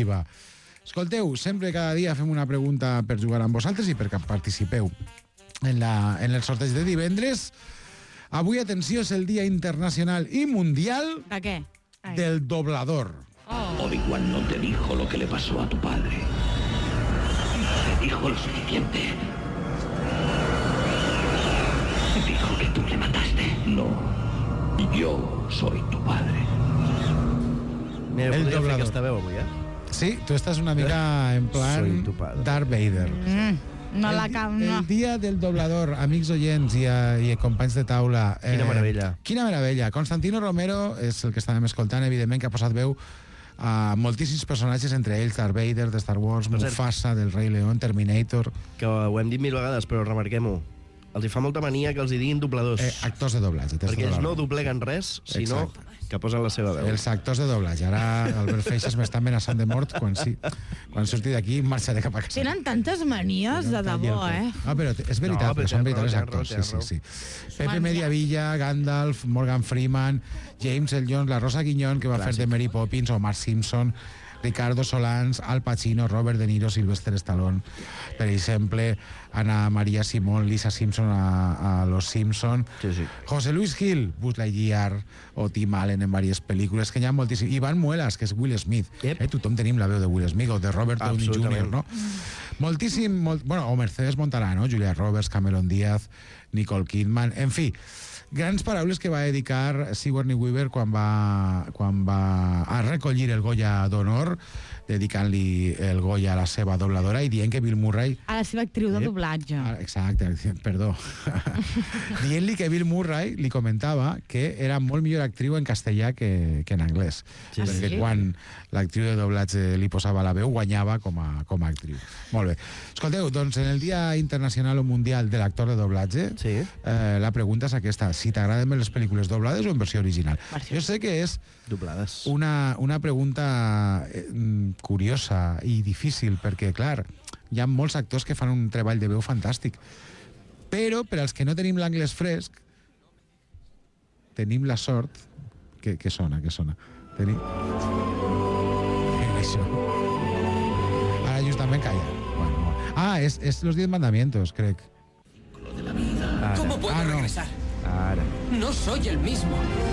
va. Escolteu, sempre cada dia fem una pregunta per jugar amb vosaltres i perquè participeu en el sorteig de divendres. Avui, atenció, és el Dia Internacional i Mundial ¿De qué? del Doblador. Obi-Wan no te dijo lo que le pasó a tu padre. Te dijo lo suficiente. Dijo que tú le mataste. No, yo soy tu padre. Mira, El podria fer doblador. aquesta veu avui, Sí, tu estàs una mica en plan Soy tu padre. Darth Vader. No la cam... No. El Dia del Doblador, amics oients i companys de taula. Quina meravella. Quina meravella. Constantino Romero és el que estàvem escoltant, evidentment, que ha posat veu a moltíssims personatges, entre ells Darth Vader, de Star Wars, Per cert, Mufasa, del Rei León, Terminator... Que ho hem dit 1000 vegades, però remarquem-ho. Els hi fa molta mania que els hi diguin dobladors. Actors de doblatge. Perquè ells no dobleguen res, sinó Exacte. que posen la seva veu. Els actors de doblatge. Ara Albert Feixas m'està amenaçant de mort quan surti d'aquí marxaré cap a casa. Tenen tantes manies de debò, però és veritat, No, però però són té raó, veritables té actors. raó. Sí. Pepe Mediavilla, Gandalf, Morgan Freeman, James Earl Jones, la Rosa Guiñón, que va fer de Mary Poppins, o Mark Simpson, Ricardo Solans, Al Pacino, Robert De Niro, Sylvester Stallone, per exemple, Ana María Simón, Lisa Simpson a Los Simpson, Sí. José Luis Gil, Buzz Lightyear o Tim Allen en diverses pel·lícules, que hi ha moltíssim. Ivan Muelas, que és Will Smith. Yep. Tothom tenim la veu de Will Smith o de Robert Downey Jr., Absolutament. no? Moltíssim, o Mercedes Montalà, Julia Roberts, Cameron Díaz, Nicole Kidman, en fi, grans paraules que va dedicar Sigourney Weaver quan va a recollir el Goya d'Honor, dedicant-li el Goya a la seva dobladora i dient que Bill Murray... A la seva actriu de doblatge. Exacte, perdó. Dient-li que Bill Murray li comentava que era molt millor actriu en castellà que en anglès. Sí, perquè sí. quan l'actriu de doblatge li posava la veu, guanyava com a actriu. Molt bé. Escolteu, doncs en el Dia Internacional o Mundial de l'Actor de Doblatge, Sí. la pregunta és aquesta: si t'agraden més les pel·lícules doblades o en versió original? Versió. Jo sé que és Doblades. una pregunta curiosa i difícil, perquè, clar, hi ha molts actors que fan un treball de veu fantàstic, però per als que no tenim l'anglès fresc, tenim la sort... Què sona? Tenim... Això. Ara justament calla. Bueno. És Los 10 Mandamientos, crec. ¿Cómo puedo regresar? Ara. No soy el mismo.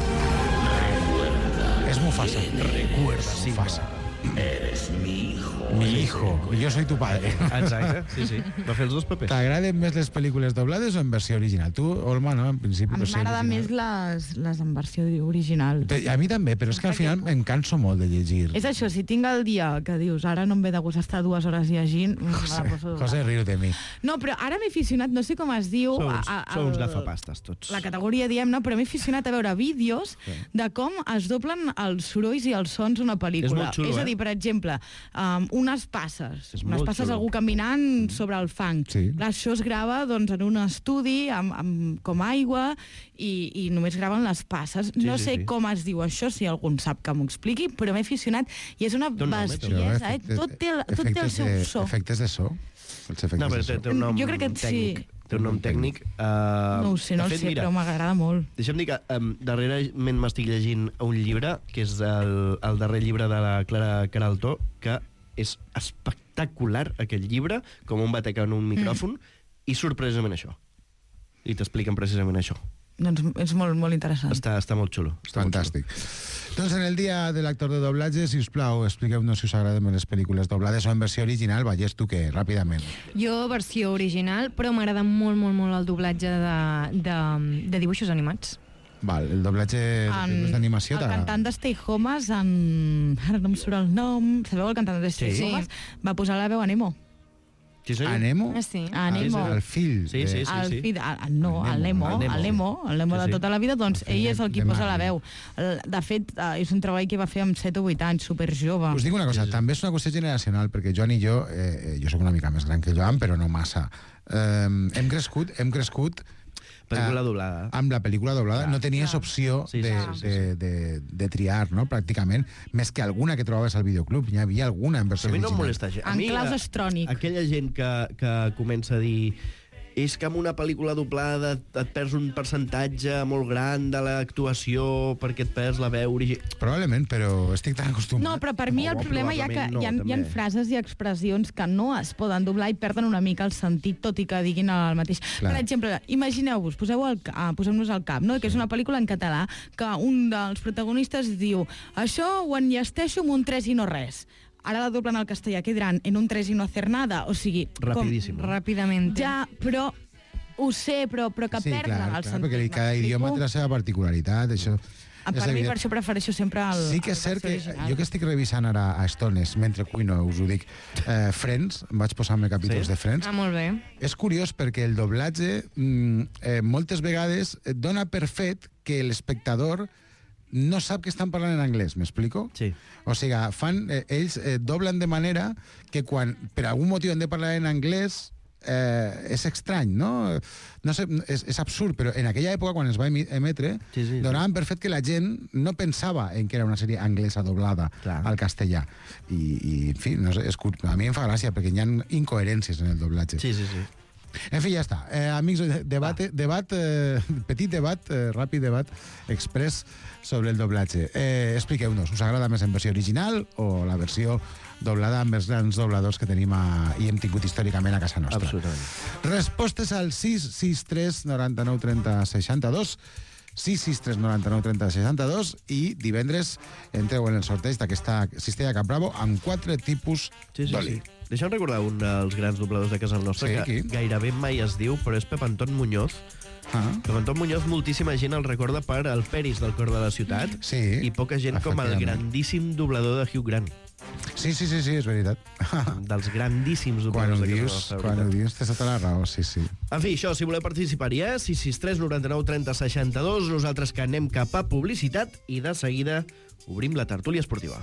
És Mufasa. Recuerda, Simba. Mufasa. Eres mi hijo. Mi hijo. Y yo soy tu padre. Exacte, sí. Va fer els dos papers. T'agraden més les pel·lícules doblades o en versió original? Tu, Olma, no? En principi, A mi versió m'agrada original. més les en versió original. A mi també, però és que al final em canso molt de llegir. És això, si tinc el dia que dius ara no em ve de gust estar 2 hores llegint, me la poso José, riu de mi. No, però ara m'he aficionat, no sé com es diu... Sou uns gafapastes, tots. La categoria, diem, no? Però m'he aficionat a veure vídeos de com es doblen els sorolls i els sons d'una pel·lícula. És molt xulo, És a dir, per exemple, unes passes. És Unes molt passes xulo. algú caminant sobre el fang. Sí. Clar, això es grava doncs, en un estudi com aigua i només graven les passes. No sé com es diu això, si algú en sap que m'ho expliqui, però m'he aficionat i és una Té un nom, bestiesa. Tot té el seu so. Efectes de so. Els efectes No, però de so. té un nom Jo crec que sí. tècnic. Té un nom tècnic. No ho sé, de fet, mira, però m'agrada molt. Deixa'm dir que darrerament m'estic llegint un llibre, que és el darrer llibre de la Clara Queraltó, que és espectacular, aquest llibre, com un batec en un micròfon, i surt precisament això. I t'expliquen precisament això. Doncs és molt, molt interessant. Està molt xulo. Fantàstic. Doncs en el dia de l'actor de doblatge, si us plau, expliqueu-nos si us agraden més les pel·lícules doblades o en versió original. Vallès, tu què? Ràpidament. Jo, versió original, però m'agrada molt, molt, molt el doblatge de dibuixos animats. Val, el doblatge d'animació El t'agrada? cantant de Stay Homes, ara no em surt el nom, sabeu el cantant de Stay Sí. Homes? Va posar la veu a Nemo. Sí, senyor. A Nemo? Ah, sí. A Nemo. El fill. Sí, sí, sí. El fill, no, El el Nemo, Nemo Sí, de sí. tota la vida, doncs El ell és el qui de posa la Marley. veu. De fet, és un treball que va fer amb 7 o 8 anys, superjove. Us dic una cosa, també és una qüestió generacional, perquè Joan i jo soc una mica més gran que Joan, però no massa. Hem crescut Pel·lícula doblada. amb la pel·lícula doblada, no tenies opció Sí, de triar, no?, pràcticament, més que alguna que trobaves al videoclub. Hi havia alguna en versió Però a mi no em original. molesta gens. A En mi, claus estrònic. Aquella gent que comença a dir és que en una pel·lícula doblada et perds un percentatge molt gran de l'actuació perquè et perds la veu original. Probablement, però estic tan acostumat. No, però per mi el problema hi ha frases i expressions que no es poden doblar i perden una mica el sentit, tot i que diguin el mateix. Clar. Per exemple, imagineu-vos, posem-nos al cap, no? Que és una pel·lícula en català que un dels protagonistes diu això ho enllesteixo amb un 3 i no res. Ara la doblen al castellà, que diran en un 3 y no hacer nada, o sigui... Rapidíssim. Ràpidament. Ja, però ho sé, però que perden el sentit. Perquè cada idioma té la seva particularitat, això... Per mi, per això prefereixo sempre el... Sí que és cert que jo que estic revisant ara a estones, mentre cuino, us ho dic, Friends, em vaig posar-me capítols de Friends. Molt bé. És curiós perquè el doblatge moltes vegades dona per fet que l'espectador no sap que estan parlant en anglès, m'explico? Sí. O sigui, ells doblen de manera que quan per algun motiu han de parlar en anglès és estrany, no? No sé, és absurd, però en aquella època, quan es va emetre, donaven per fet que la gent no pensava en que era una sèrie anglesa doblada al castellà. I en fi, no sé, a mi em fa gràcia, perquè hi ha incoherències en el doblatge. Sí. En fi, ja està. Amics, petit debat, ràpid debat, express sobre el doblatge. Expliqueu-nos, us agrada més en versió original o la versió doblada amb els grans dobladors que tenim i hem tingut històricament a casa nostra? Absolutament. Respostes al 663 99 30 62, 663 99 30 62, i divendres entreu en el sorteig d'aquesta Cistella Cap Bravo amb 4 tipus d'oli. Deixa'm recordar un dels grans dobladors de casa nostra, que gairebé mai es diu, però és Pep Anton Muñoz. Pep Anton Muñoz, moltíssima gent el recorda per el Peris del Cor de la Ciutat, i poca gent com el grandíssim doblador de Hugh Grant. Sí, és veritat. Dels grandíssims dobladors de casa nostra. Quan ho dius, tens tota la raó, sí. En fi, això, si voleu participar-hi, 663 99 30 62, nosaltres que anem cap a publicitat i de seguida obrim la tertúlia esportiva.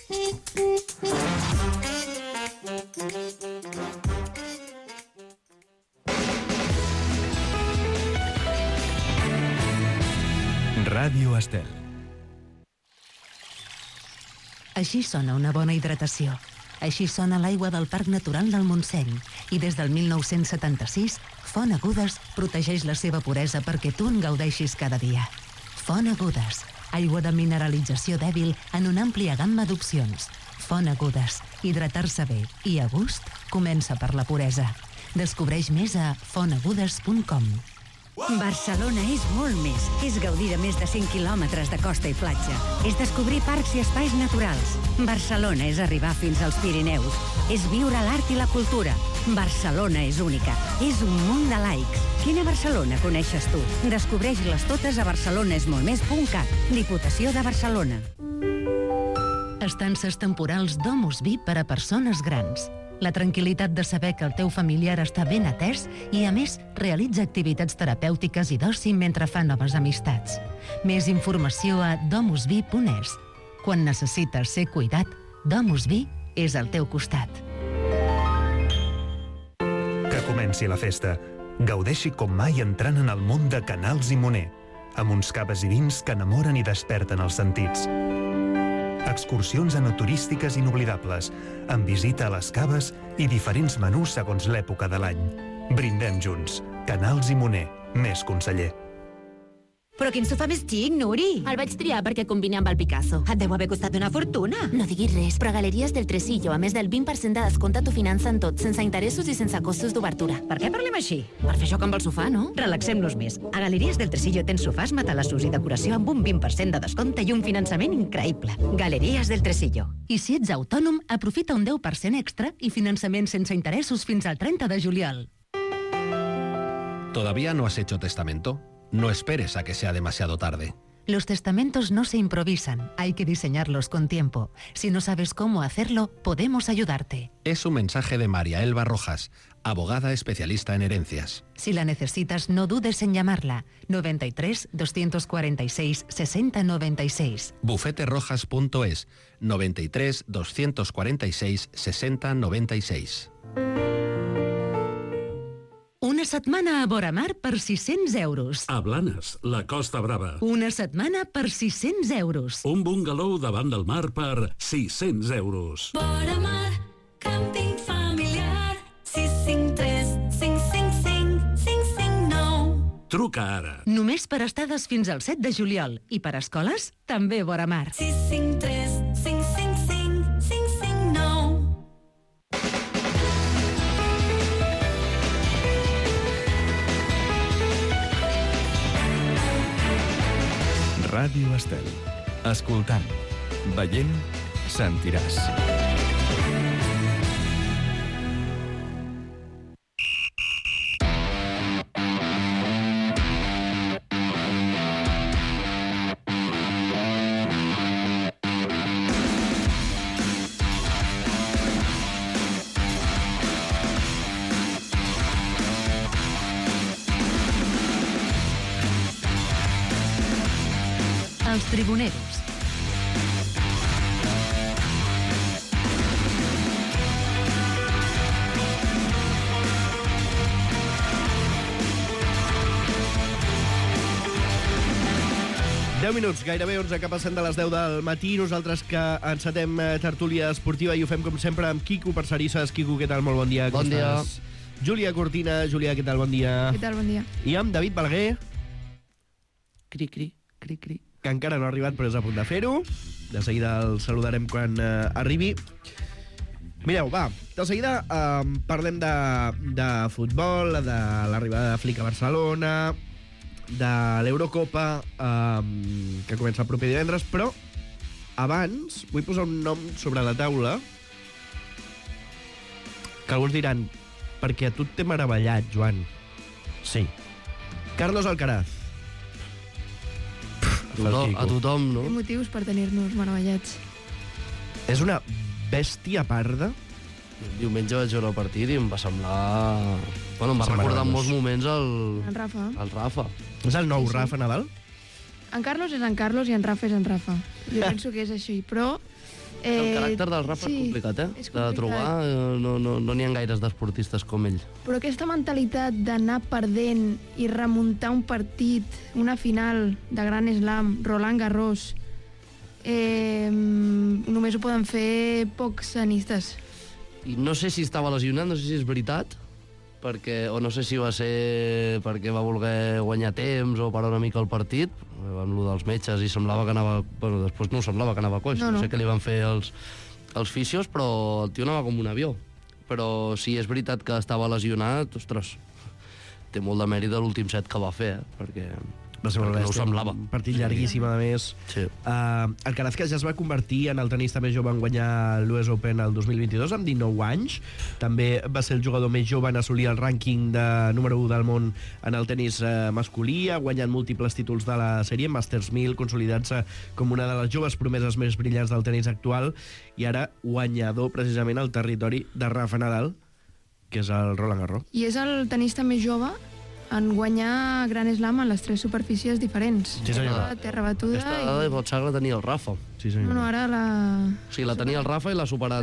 Ràdio Estel. Així sona una bona hidratació. Així sona l'aigua del Parc Natural del Montseny. I des del 1976, Font Agudes protegeix la seva puresa perquè tu en gaudeixis cada dia. Font Agudes, aigua de mineralització dèbil en una àmplia gamma d'opcions. Font Agudes, hidratar-se bé i a gust comença per la puresa. Descobreix més a fontagudes.com. Barcelona és molt més. És gaudir de més de 100 quilòmetres de costa i platja. És descobrir parcs i espais naturals. Barcelona és arribar fins als Pirineus. És viure l'art i la cultura. Barcelona és única. És un munt de laics. Quina Barcelona coneixes tu? Descobreix-les totes a barcelonesmoltmés.cat. Diputació de Barcelona. Estances temporals Domus VIP per a persones grans. La tranquil·litat de saber que el teu familiar està ben atès i, a més, realitza activitats terapèutiques i d'oci mentre fa noves amistats. Més informació a domusvi.es. Quan necessites ser cuidat, Domusvi és al teu costat. Que comenci la festa. Gaudeixi com mai entrant en el món de Canals i Moner, amb uns caves i vins que enamoren i desperten els sentits. Excursions enoturístiques inoblidables, amb visita a les caves i diferents menús segons l'època de l'any. Brindem junts. Canals i Moner, més conseller. Però quin sofà més xic, Nuri! El vaig triar perquè combina amb el Picasso. Et deu haver costat una fortuna. No diguis res, però a Galeries del Tresillo, a més del 20% de descompte, t'ho financen tot, sense interessos i sense costos d'obertura. Per què parlem així? Per fer joc amb el sofà, no? Relaxem-nos més. A Galeries del Tresillo tens sofàs, matalassos i decoració amb un 20% de descompte i un finançament increïble. Galeries del Tresillo. I si ets autònom, aprofita un 10% extra i finançament sense interessos fins al 30 de juliol. ¿Todavía no has hecho testamento? No esperes a que sea demasiado tarde. Los testamentos no se improvisan, hay que diseñarlos con tiempo. Si no sabes cómo hacerlo, podemos ayudarte. Es un mensaje de María Elba Rojas, abogada especialista en herencias. Si la necesitas, no dudes en llamarla. 93 246 60 96. Bufeterojas.es 93 246 60 96. Una setmana a Boramar per 600 euros. A Blanes, la Costa Brava. Una setmana per 600 euros. Un bungalow davant del mar per 600 euros. Boramar, càmping familiar, 653 555 Truca ara. Només per estades fins al 7 de juliol. I per escoles, també vora mar. 653 555 559. Ràdio Estel. Escoltant, veient, sentiràs. Els tribuneros. Minuts, gairebé 11, cap al 100 de les 10 del matí. Nosaltres que encetem tertúlia esportiva i ho fem com sempre amb Quico Parcerisses. Quico, què tal? Molt bon dia. Bon dia. Júlia Cortina. Júlia, què tal? Bon dia. Què tal? Bon dia. I amb David Balaguer. Cri, cri, cri, cri. Que encara no ha arribat, però és a punt de fer-ho. De seguida el saludarem quan arribi. Mireu, va, de seguida parlem de futbol, de l'arribada de Flick a Barcelona, de l'Eurocopa, que comença el proper divendres, però abans vull posar un nom sobre la taula que alguns diran, perquè a tu et té meravellat, Joan. Sí. Carlos Alcaraz. A tothom, no? Té motius per tenir-nos meravellats. És una bèstia parda. Diumenge vaig veure el partit i em va semblar... Bueno, em va recordar en molts moments En Rafa. el Rafa. És el nou Rafa Nadal? En Carlos és en Carlos i en Rafa és en Rafa. Jo penso que és així, però... El caràcter del Rafa és complicat, eh? És complicat. De trobar, no n'hi ha gaires d'esportistes com ell. Però aquesta mentalitat d'anar perdent i remuntar un partit, una final de Gran Slam, Roland Garros, només ho poden fer pocs tenistes. I no sé si estava lesionat, no sé si és veritat, o no sé si va ser perquè va voler guanyar temps o parar una mica el partit, amb lo dels metges, i semblava que anava... Bueno, després no semblava que anava coix, no sé què li van fer els fisios, però el tio anava com un avió. Però si és veritat que estava lesionat, ostres, té molt de mèrit de l'últim set que va fer, perquè no ho semblava. Un partit llarguíssim, a més. Sí. Alcaraz, que ja es va convertir en el tenista més jove en guanyar l'US Open el 2022, amb 19 anys. També va ser el jugador més jove en assolir el rànquing de número 1 del món en el tenis masculí, ha guanyat múltiples títols de la sèrie, Masters 1000, consolidant-se com una de les joves promeses més brillants del tenis actual, i ara guanyador precisament al territori de Rafa Nadal, que és el Roland Garros. I és el tenista més jove en guanyar Gran Slam en les 3 superfícies diferents. Sí, senyor. Terra batuda Aquesta dada de Botsag la tenia el Rafa. Sí, senyor. No, ara la... O sigui, la tenia el Rafa i l'ha superat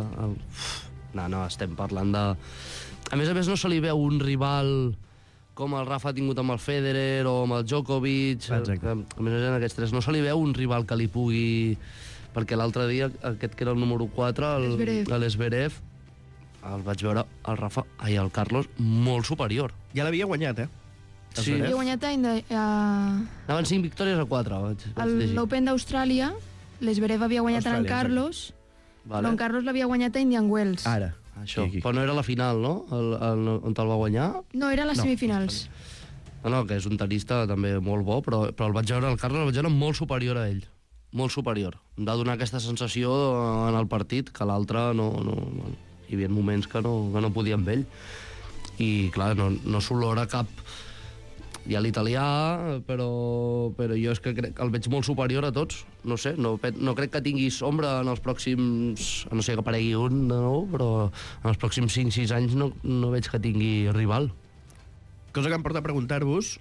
No, estem parlant de... A més, no se li veu un rival com el Rafa ha tingut amb el Federer o amb el Djokovic. Exacte. A més, en aquests tres no se li veu un rival que li pugui... Perquè l'altre dia, aquest que era el número 4, l'Esberev, el vaig veure el Rafa, el Carlos, molt superior. Ja l'havia guanyat, eh? Sí. Havia guanyat Anaven 5 victòries a 4, vaig llegir. l'Open d'Austràlia, l'Esberev havia guanyat en Carlos, però en Carlos l'havia guanyat a Indian Wells. Ara. Això. Però no era la final, no? On te'l va guanyar? No, era les semifinals. No, que és un tenista també molt bo, però el vaig veure, el Carlos el vaig veure molt superior a ell. Molt superior. Em va donar aquesta sensació en el partit que l'altre no hi havia moments que no podia amb ell. I, clar, no s'olora cap... Hi ha l'italià, però jo és que crec que el veig molt superior a tots. No sé, no crec que tinguis ombra en els pròxims... A no sé que aparegui un de nou, però en els pròxims 5-6 anys no veig que tingui rival. Cosa que em porta a preguntar-vos...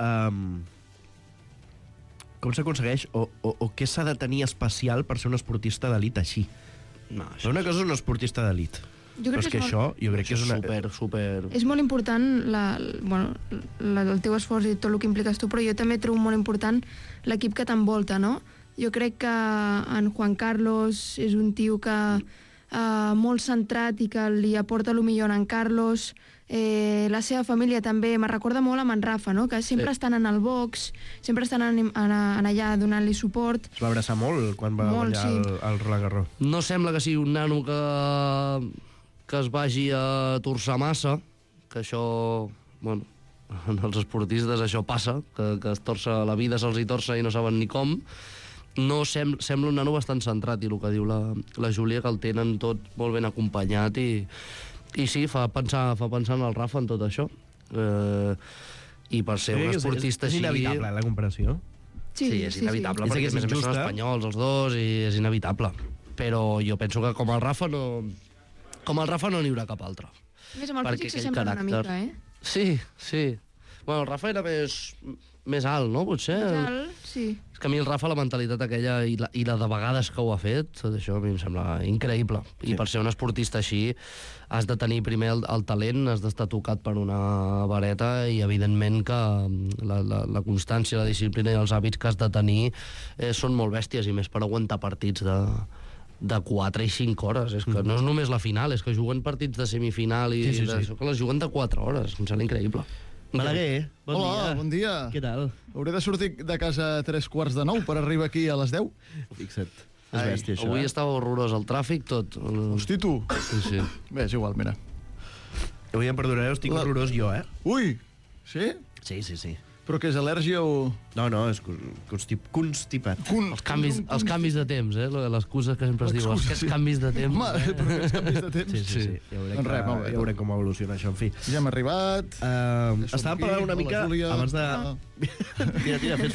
com s'aconsegueix o què s'ha de tenir especial per ser un esportista d'elit així? No, una cosa és un esportista d'elit. Però és que això, jo crec que és una... Super... És molt important el teu esforç i tot el que impliques tu, però jo també trobo molt important l'equip que t'envolta, no? Jo crec que en Juan Carlos és un tio que molt centrat i que li aporta el millor en Carlos. La seva família també me recorda molt amb en Rafa, no? Que sempre estan en el box, sempre estan allà donant-li suport. Es va abraçar molt quan va guanyar el Roland Garros. No sembla que sigui un nano que es vagi a torçar massa, que això, bueno, en els esportistes això passa, que es torça, la vida se'ls hi torça i no saben ni com. No sembla un nano bastant centrat, i el que diu la Júlia, que el tenen tot molt ben acompanyat i sí, fa pensar en el Rafa en tot això. I per ser un esportista així... És inevitable, la comparació? Sí, és inevitable, perquè a més són espanyols els dos i és inevitable. Però jo penso que com el Rafa no n'hi haurà cap altre. A més, amb el físic s'assemblen una mica, eh? Sí. Bueno, el Rafa era més alt, no, potser? Més alt, sí. És que a mi el Rafa, la mentalitat aquella i la de vegades que ho ha fet, tot això a mi em sembla increïble. I per ser un esportista així has de tenir primer el talent, has d'estar tocat per una vareta i evidentment que la constància, la disciplina i els hàbits que has de tenir són molt bèsties, i més per aguantar partits de 4 i 5 hores. És que no és només la final, és que juguen partits de semifinal i això que les juguen de 4 hores. Em sembla increïble. Balaguer, bon dia. Hola, bon dia. Què tal? Hauré de sortir de casa a 3:45 per arribar aquí a les 10. Fixa't. És bèstia, això. Avui estava horrorós el tràfic, tot. Hosti, tu. Sí. Bé, és igual, mira. Avui em perdonareu, estic horrorós jo, Ui, sí? Sí. Però què és, al·lèrgia o...? No, és constipat. Els canvis de temps, l'excusa que sempre es diu, aquests canvis de temps. Home, però aquests canvis de temps. Sí. Ja veurem com evoluciona això, en fi. Ja hem arribat. Estàvem parlant una mica abans de... Tira, fes.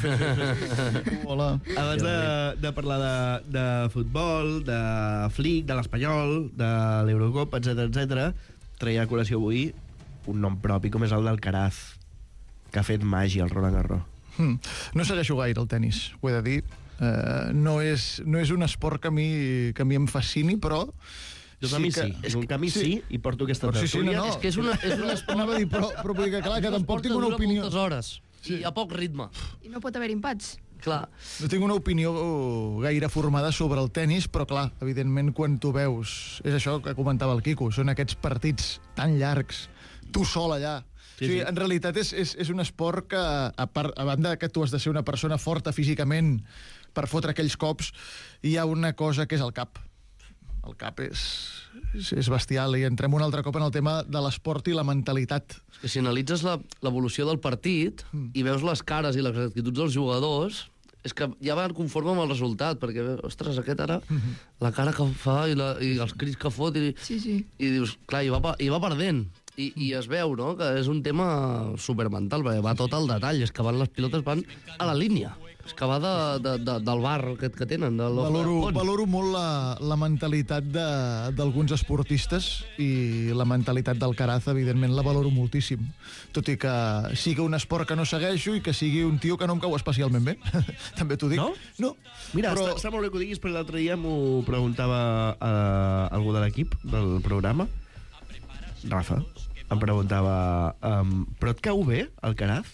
Hola. Abans de parlar de futbol, de Flick, de l'Espanyol, de l'Eurocopa, etc., treia a col·lació avui un nom propi com és el d'Alcaraz, que ha fet màgia al Roland Garros. No segueixo gaire el tennis, ho he de dir. No és un esport que a mi em fascini, però... Jo a mi sí. És un canvi sí, i porto aquesta tertúlia. És que és un esport... Anava a dir, però vull dir que clar, que tampoc tinc una opinió... moltes hores, i a poc ritme. I no pot haver impats. Clar. No tinc una opinió gaire formada sobre el tennis, però clar, evidentment quan tu veus... És això que comentava el Quico, són aquests partits tan llargs, tu sol allà. Sí. En realitat és un esport que, a banda que tu has de ser una persona forta físicament per fotre aquells cops, hi ha una cosa que és el cap. El cap és bestial, i entrem un altre cop en el tema de l'esport i la mentalitat. És que si analitzes l'evolució del partit i veus les cares i les actituds dels jugadors, és que ja van conforme amb el resultat, perquè, ostres, aquest ara, la cara que fa i els crits que fot, i dius, clar, i va perdent. I es veu, no?, que és un tema supermental, perquè va tot al detall, és que les pilotes van a la línia, és que va del bar que tenen. Valoro molt la mentalitat d'alguns esportistes, i la mentalitat d'Alcaraz, evidentment, la valoro moltíssim. Tot i que sigui un esport que no segueixo i que sigui un tio que no em cau especialment bé. També t'ho dic. No? Mira, està molt bé que ho diguis, perquè l'altre dia m'ho preguntava algú de l'equip del programa, Rafa, em preguntava, però et cau bé, Alcaraz?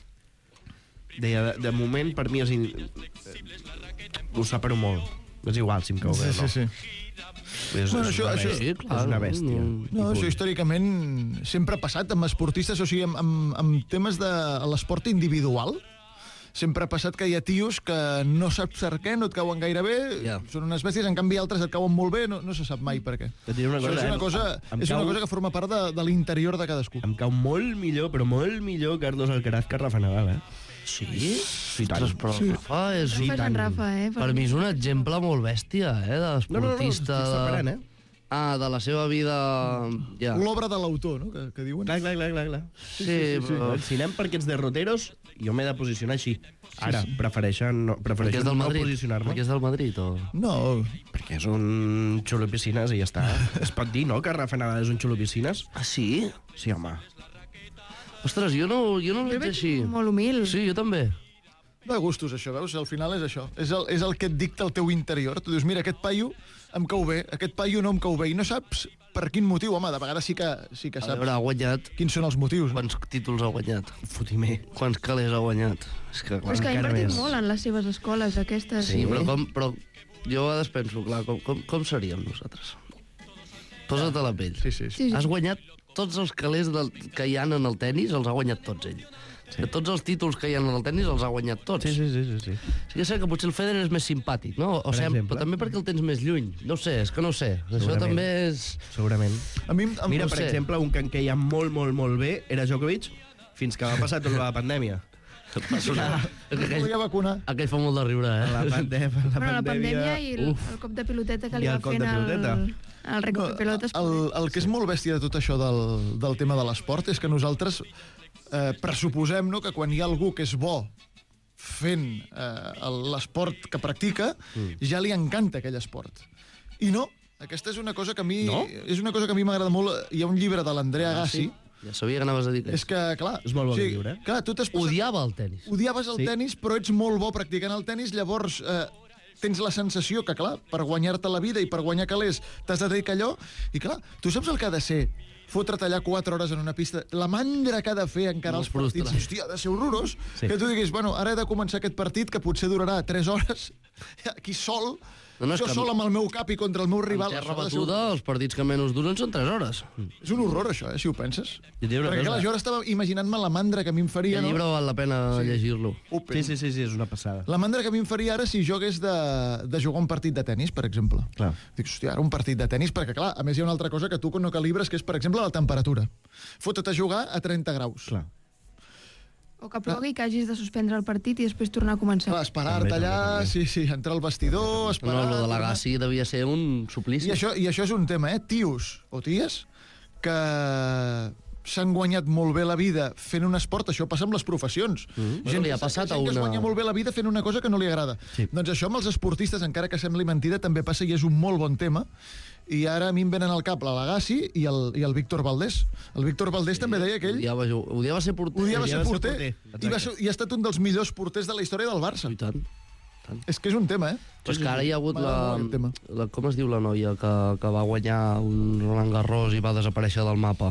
Deia, de moment, per mi ho separo molt. És igual si em cau bé, no? Sí. És una bèstia. No, això històricament sempre ha passat amb esportistes, o sigui, amb temes de l'esport individual. Sempre ha passat que hi ha tios que no saps per què, no et cauen gaire bé, són unes bèsties, en canvi altres et cauen molt bé, no se sap mai per què. És una cosa que forma part de l'interior de cadascú. Em cau molt millor, però molt millor Carlos Alcaraz que Rafa Nadal, Sí? Ostres, però Rafa és... Per mi és un exemple molt bèstia, d'esportista... No, estic separant, de la seva vida... L'obra de l'autor, no?, que diuen. Clar. Sí, però... Si anem per aquests derroteros, jo m'he de posicionar així. Ara, prefereixo no posicionar-me. Perquè és del Madrid, o...? No. Perquè és un xulo piscines i ja està. Es pot dir, no?, que Rafa Nadal és un xulo piscines? Ah, sí? Sí, home. Ostres, jo no el veig així. Molt humil. Sí, jo també. De gustos, això, veus? Al final és això. És el que et dicta el teu interior. Tu dius, mira, aquest paio em cau bé, aquest paio no em cau bé, i no saps per quin motiu, home, de vegades sí que saps. A veure, ha guanyat... Quins són els motius? Quants títols ha guanyat? Fotimer. Quants calés ha guanyat? És que ha invertit molt en les seves escoles, aquestes. Sí, però jo a vegades penso, clar, com seríem nosaltres? Posa't a la pell. Sí. Has guanyat tots els calés que hi ha en el tennis els ha guanyat tots ell. De tots els títols que hi ha en el tennis els ha guanyat tots. Sí. Sí que sé que potser el Federer és més simpàtic, no? Però també perquè el tens més lluny. No ho sé, és que no ho sé. Això també és... Segurament. Mira, per exemple, un que en queia molt bé era Djokovic, fins que va passar tota la pandèmia. Aquell fa molt de riure, La pandèmia i el cop de piloteta que li va fent el rècord de pilotes. El que és molt bèstia de tot això del tema de l'esport és que nosaltres pressuposem que quan hi ha algú que és bo fent l'esport que practica, ja li encanta aquell esport. I no, aquesta és una cosa que a mi m'agrada molt. Hi ha un llibre de l'Andrea Agassi. Ja sabia que anaves a dir que... És que, clar... És molt bo el llibre. Clar, tu odiava el tenis. Odiaves el tenis, però ets molt bo practicant el tenis, llavors tens la sensació que, clar, per guanyar-te la vida i per guanyar calés t'has de dedicar allò, i clar, tu saps el que ha de ser fotre't allà 4 hores en una pista, la mandra que ha de fer encara els partits, hòstia, ha de ser horrorós, que tu diguis, bueno, ara he de començar aquest partit que potser durarà 3 hores, aquí sol, jo sol amb el meu cap i contra el meu rival. En terra batuda, els partits que menys duren són 3 hores. És un horror, això, si ho penses. Perquè, clar, jo ara estava imaginant-me la mandra que a mi em faria... El llibre val la pena llegir-lo. Sí, és una passada. La mandra que a mi em faria ara si jo hagués de jugar un partit de tennis, per exemple. Dic, hòstia, ara un partit de tennis, perquè, clar, a més hi ha una altra cosa que tu no calibres, que és, per exemple, la temperatura. Fota't a jugar a 30 graus. Clar. O que plogui i que hagis de suspendre el partit i després tornar a començar. Clar, esperar-te allà, sí, entrar al vestidor, esperar... No, lo de l'Agassi devia ser un suplici. I això és un tema, tios o ties que s'han guanyat molt bé la vida fent un esport, això passa amb les professions. Gent li ha passat a una... que es guanya molt bé la vida fent una cosa que no li agrada. Doncs això amb els esportistes, encara que sembli mentida, també passa i és un molt bon tema. I ara a mi em venen al cap l'Agassi i el Víctor Valdés. El Víctor Valdés també deia que ell... Odiava ser porter. Odiava ser porter. I ha estat un dels millors porters de la història del Barça. I tant. És que és un tema, Però és que ara hi ha hagut com es diu la noia que va guanyar un Roland Garros i va desaparèixer del mapa?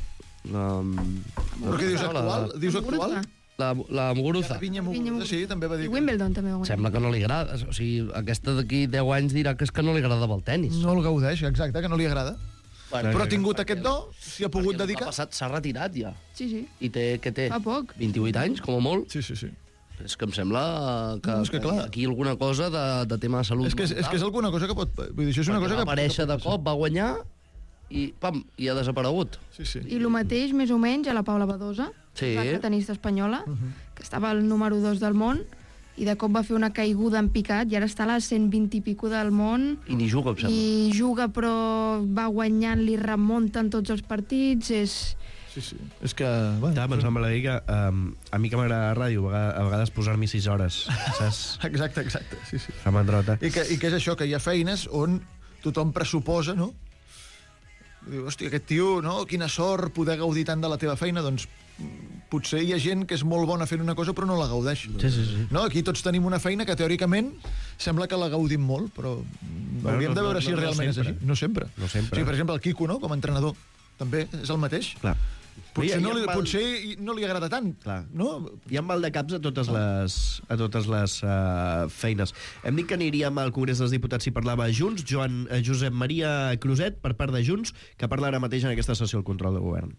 Però què dius, actual? Dius actual? La Muguruza. Sí, també va dir... Wimbledon també va guanyar. Sembla que no li agrada. O sigui, aquesta d'aquí 10 anys dirà que és que no li agradava el tenis. No el gaudeix, exacte, que no li agrada. Però ha tingut aquest do, s'hi ha pogut dedicar. S'ha retirat ja. Sí. I què té? Fa poc. 28 anys, com a molt? Sí. És que em sembla que aquí alguna cosa de tema de salut mental. És que és alguna cosa que pot... Vull dir, això és una cosa que... Va aparèixer de cop, va guanyar i ha desaparegut. Sí. I el mateix, més o menys, a la Paula Badosa, la tenista espanyola, que estava al número 2 del món, i de cop va fer una caiguda en picat, i ara està a la 120 i pico del món. I ni juga, em sembla. I juga, però va guanyant, li remunten tots els partits, és... Sí. És que... Bueno, em sembla dir que a mi que m'agrada la ràdio, a vegades posar-m'hi 6 hores, saps? Exacte, sí. Fa mandrota. I que és això, que hi ha feines on tothom pressuposa, no? Diu, hòstia, aquest tio, no? Quina sort poder gaudir tant de la teva feina, doncs potser hi ha gent que és molt bona fent una cosa però no la gaudeix. Sí. No? Aquí tots tenim una feina que teòricament sembla que la gaudim molt, però hauríem de veure si realment és així. No sempre. O sigui, per exemple, el Quico, no? Com a entrenador, també és el mateix. Clar. Potser no li agrada tant. Clar. No? Hi ha mal de caps a totes les feines. Hem dit que aniríem al Congrés dels Diputats si parlava Junts. Josep Maria Cruzet, per part de Junts, que parla ara mateix en aquesta sessió del control de govern.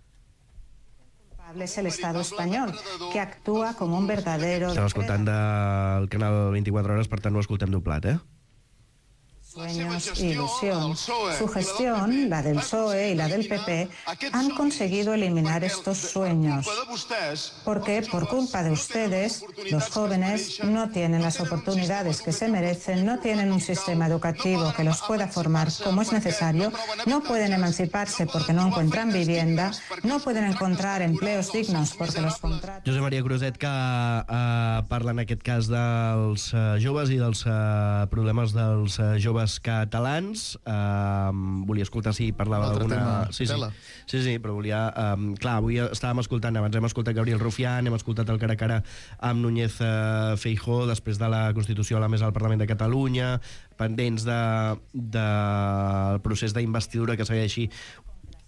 Es el Estado español, que actúa como un verdadero... Estem escoltant del canal 24 hores, per tant no escoltem doblat, Sueños e ilusión. Su gestión, la del PSOE y la del PP, han conseguido eliminar estos sueños. Porque por culpa de ustedes, los jóvenes no tienen las oportunidades que se merecen, no tienen un sistema educativo que los pueda formar como es necesario, no pueden emanciparse porque no encuentran vivienda, no pueden encontrar empleos dignos porque los contratos... Josep Maria Cruzet, que parla en aquest cas dels joves i dels problemes dels joves catalans. Volia escoltar si parlava d'alguna... Sí, però volia... Clar, avui estàvem escoltant, abans hem escoltat Gabriel Rufián, hem escoltat el cara a cara amb Núñez Feijóo, després de la Constitució a la mesa del Parlament de Catalunya, pendents del procés d'investidura que segueixi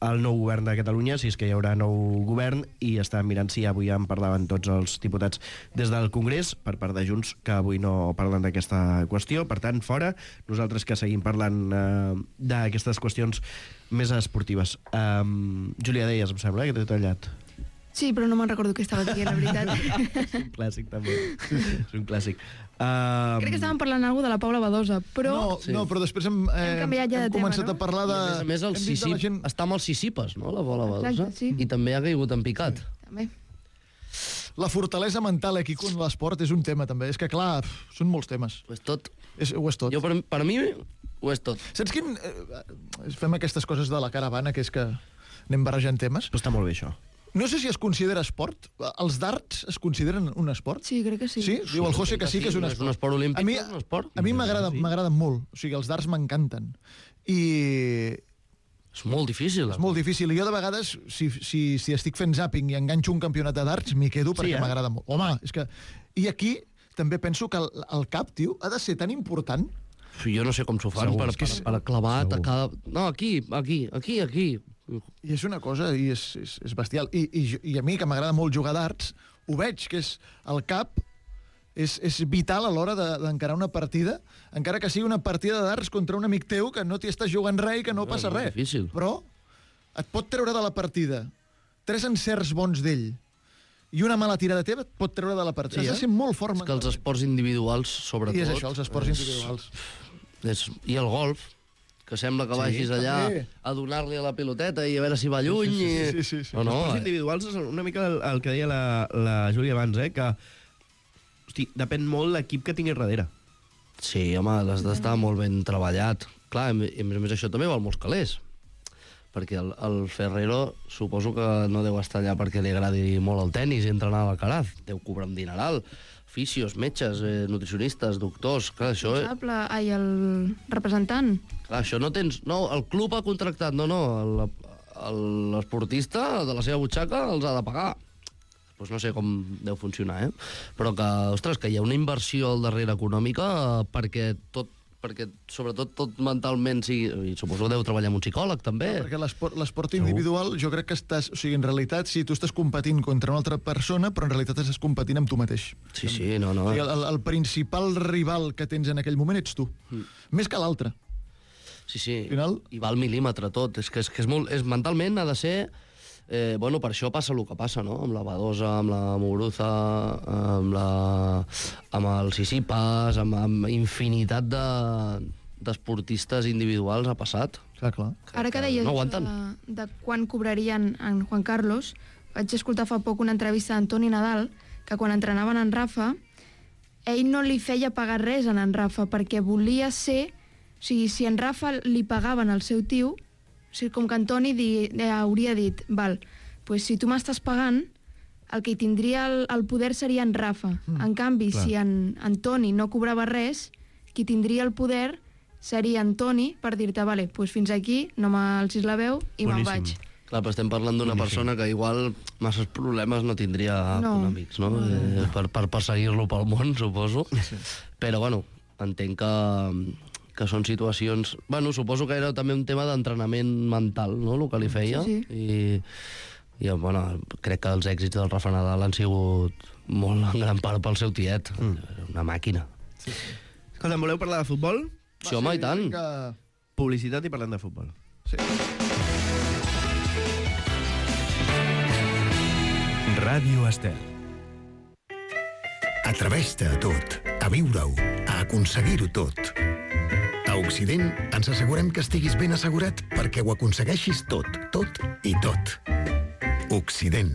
el nou govern de Catalunya, si és que hi haurà nou govern, i estàvem mirant si avui en parlaven tots els diputats des del Congrés, per part de Junts, que avui no parlen d'aquesta qüestió. Per tant, fora, nosaltres que seguim parlant d'aquestes qüestions més esportives. Júlia, deies, em sembla, que t'he tallat. Sí, però no me'n recordo què estava dient, la veritat. És un clàssic, també. És un clàssic. Crec que estàvem parlant alguna de la Paula Badosa, però... No, però després hem començat a parlar de... A més, està amb els Sisipes, no?, la Paula Badosa. Exacte, sí. I també ha caigut en picat. També. La fortalesa mental aquí con l'esport és un tema, també. És que, clar, són molts temes. Ho és tot. Ho és tot. Per mi, ho és tot. Saps quin... Fem aquestes coses de la caravana, que és que anem barrejant temes. Però està molt bé, això. No sé si es considera esport. Els darts es consideren un esport? Sí, crec que sí. Sí? Diu el José que sí, que és un esport. És un esport olímpic, és un esport. A mi m'agraden molt. O sigui, els darts m'encanten. I... És molt difícil. És molt difícil. I jo, de vegades, si estic fent zàping i enganxo un campionat de darts, m'hi quedo perquè m'agrada molt. Home, és que... I aquí també penso que el cap, tio, ha de ser tan important. Jo no sé com s'ho fan per clavar a cada... No, aquí. I és una cosa, i és bestial. I a mi, que m'agrada molt jugar darts, ho veig, que és el cap és vital a l'hora d'encarar una partida, encara que sigui una partida de darts contra un amic teu que no t'hi estàs jugant res i que no passa res. Difícil. Però et pot treure de la partida 3 encerts bons d'ell i una mala tirada teva et pot treure de la partida. Has de ser molt fort. És que els esports individuals, sobretot... I és això, els esports individuals. I el golf, que sembla que vagis allà a donar-li a la piloteta i a veure si va lluny. Sí. No, els esports individuals és una mica el que deia la Júlia abans, que hosti, depèn molt l'equip que tinguis darrere. Sí, home, l'has d'estar molt ben treballat. Clar, a més això també val molts calés. Perquè el Ferrero suposo que no deu estar allà perquè li agradi molt el tenis i entrenar a l'Alcaraz. Deu cobrar un dineral. Fisios, metges, nutricionistes, doctors... Clar, això... el representant. Clar, això no tens... No, el club ha contractat, no. L'esportista de la seva butxaca els ha de pagar. Doncs no sé com deu funcionar, Però que, ostres, que hi ha una inversió al darrere econòmica perquè sobretot tot mentalment sigui... I suposo que deu treballar amb un psicòleg, també. No, perquè l'esport individual, jo crec que estàs... O sigui, en realitat, sí, tu estàs competint contra una altra persona, però en realitat estàs competint amb tu mateix. Sí, no. O sigui, el principal rival que tens en aquell moment ets tu. Més que l'altre. Sí. I va al mil·límetre tot. És que és molt... Mentalment ha de ser... per això passa el que passa, no? Amb la Badosa, amb la Muguruza, amb el Sisipas, amb infinitat d'esportistes individuals ha passat. Clar. Ara que deies no aguanten. de quan cobrarien en Juan Carlos, vaig escoltar fa poc una entrevista d'Antoni Nadal, que quan entrenaven en Rafa, ell no li feia pagar res en Rafa, perquè volia ser... O sigui, si en Rafa li pagaven al seu tio... O sigui, com que Antoni hauria dit, pues si tu m'estàs pagant, el que hi tindria el poder seria en Rafa. En canvi, si en Antoni no cobrava res, qui tindria el poder seria Antoni per dir-te, pues fins aquí, no m'alcis la veu i me'n vaig. Clar, però estem parlant d'una persona que igual masses problemes no tindria econòmics, no? Per perseguir-lo pel món, suposo. Però, entenc que són situacions... suposo que era també un tema d'entrenament mental, no?, el que li feia. Sí. I crec que els èxits del Rafa Nadal han sigut molt en gran part pel seu tiet. Una màquina. Escolta, voleu parlar de futbol? Sí, home, i tant. Publicitat i parlem de futbol. Sí. Ràdio Estel. Atreveix-te a tot, a viure-ho, a aconseguir-ho tot. A Occident ens assegurem que estiguis ben assegurat perquè ho aconsegueixis tot i tot. Occident.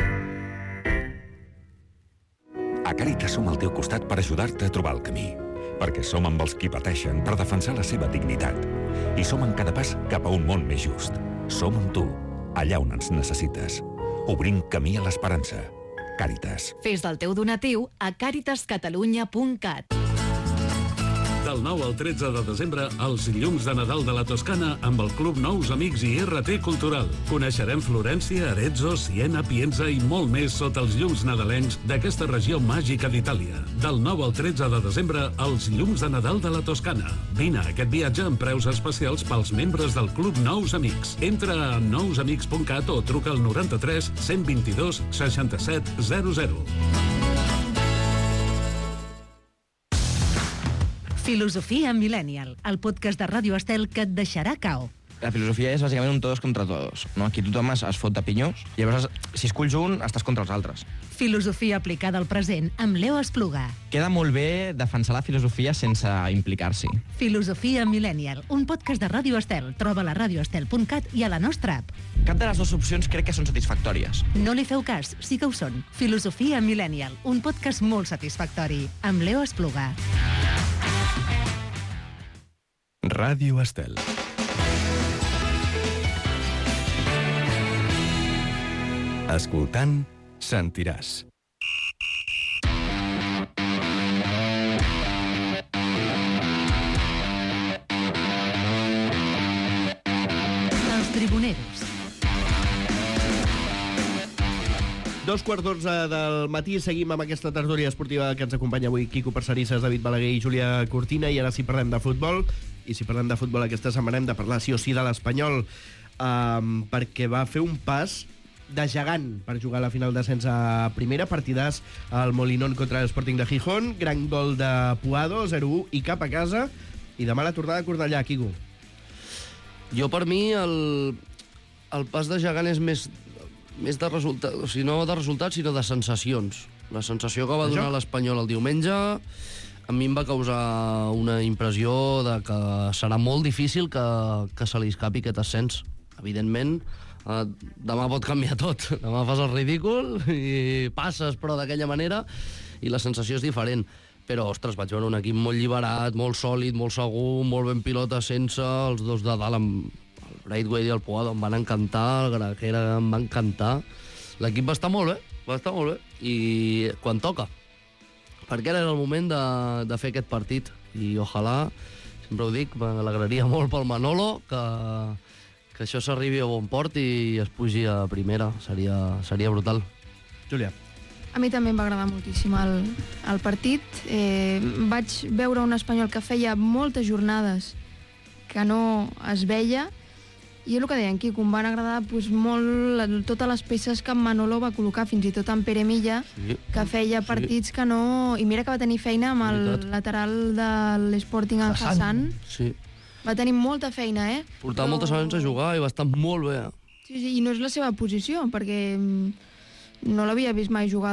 A Càritas som al teu costat per ajudar-te a trobar el camí. Perquè som amb els qui pateixen per defensar la seva dignitat. I som en cada pas cap a un món més just. Som amb tu, allà on ens necessites. Obrim camí a l'esperança. Càritas. Fes el teu donatiu a caritascatalunya.cat. De Del 9 al 13 de desembre, els llums de Nadal de la Toscana amb el Club Nous Amics i RT Cultural. Coneixerem Florència, Arezzo, Siena, Pienza i molt més sota els llums nadalencs d'aquesta regió màgica d'Itàlia. Del 9 al 13 de desembre, els llums de Nadal de la Toscana. Vine a aquest viatge amb preus especials pels membres del Club Nous Amics. Entra a nousamics.cat o truca al 93 122 67 00. Filosofia Millennial, el podcast de Ràdio Estel que et deixarà cao. La filosofia és bàsicament un todos contra todos, no? Aquí tothom es fot de pinyós, i llavors si esculls un, estàs contra els altres. Filosofia aplicada al present amb Leo Espluga. Queda molt bé defensar la filosofia sense implicar-s'hi. Filosofia Millennial, un podcast de Ràdio Estel. Troba-la a radioestel.cat i a la nostra app. Cap de les dues opcions crec que són satisfactòries. No li feu cas, sí que ho són. Filosofia Millennial, un podcast molt satisfactori, amb Leo Espluga. Ràdio Estel. Escoltant, sentiràs. Els tribuneros. 2:15 del matí, seguim amb aquesta tertúlia esportiva que ens acompanya avui Quico Parcerisses, David Balaguer i Júlia Cortina, i ara sí parlem de futbol, i si parlem de futbol aquesta setmana hem de parlar sí o sí de l'Espanyol, perquè va fer un pas de gegant per jugar a la final d'ascens a primera, partidàs al Molinón contra l'Sporting de Gijón, gran gol de Puado, 0-1 i cap a casa, i demà la tornada a Cornellà, Quico. Jo, per mi, el pas de gegant és més de resultat, o sigui, no de resultats, sinó de sensacions. La sensació que va donar l'Espanyol el diumenge a mi em va causar una impressió de que serà molt difícil que se li escapi aquest ascens. Evidentment, demà pot canviar tot. Demà fas el ridícul i passes, però d'aquella manera, i la sensació és diferent. Però, ostres, vaig veure un equip molt lliberat, molt sòlid, molt segur, molt ben pilota sense, els dos de dalt amb el Braithwaite i el Puado em van encantar, el Grajera em va encantar. L'equip va estar molt bé, i quan toca, perquè ara era el moment de fer aquest partit, i ojalà, sempre ho dic, m'alegraria molt pel Manolo, que això s'arribi a bon port i es pugi a primera, seria brutal. Júlia. A mi també em va agradar moltíssim el partit. Vaig veure un Espanyol que feia moltes jornades que no es veia, i és el que deien, Quico, em van agradar molt totes les peces que en Manolo va col·locar, fins i tot en Pere Milla, que feia partits que no... I mira que va tenir feina amb el lateral de l'Sporting, en Hassan. Sí. Va tenir molta feina, Portava moltes hores a jugar i va estar molt bé. Sí, i no és la seva posició, perquè no l'havia vist mai jugar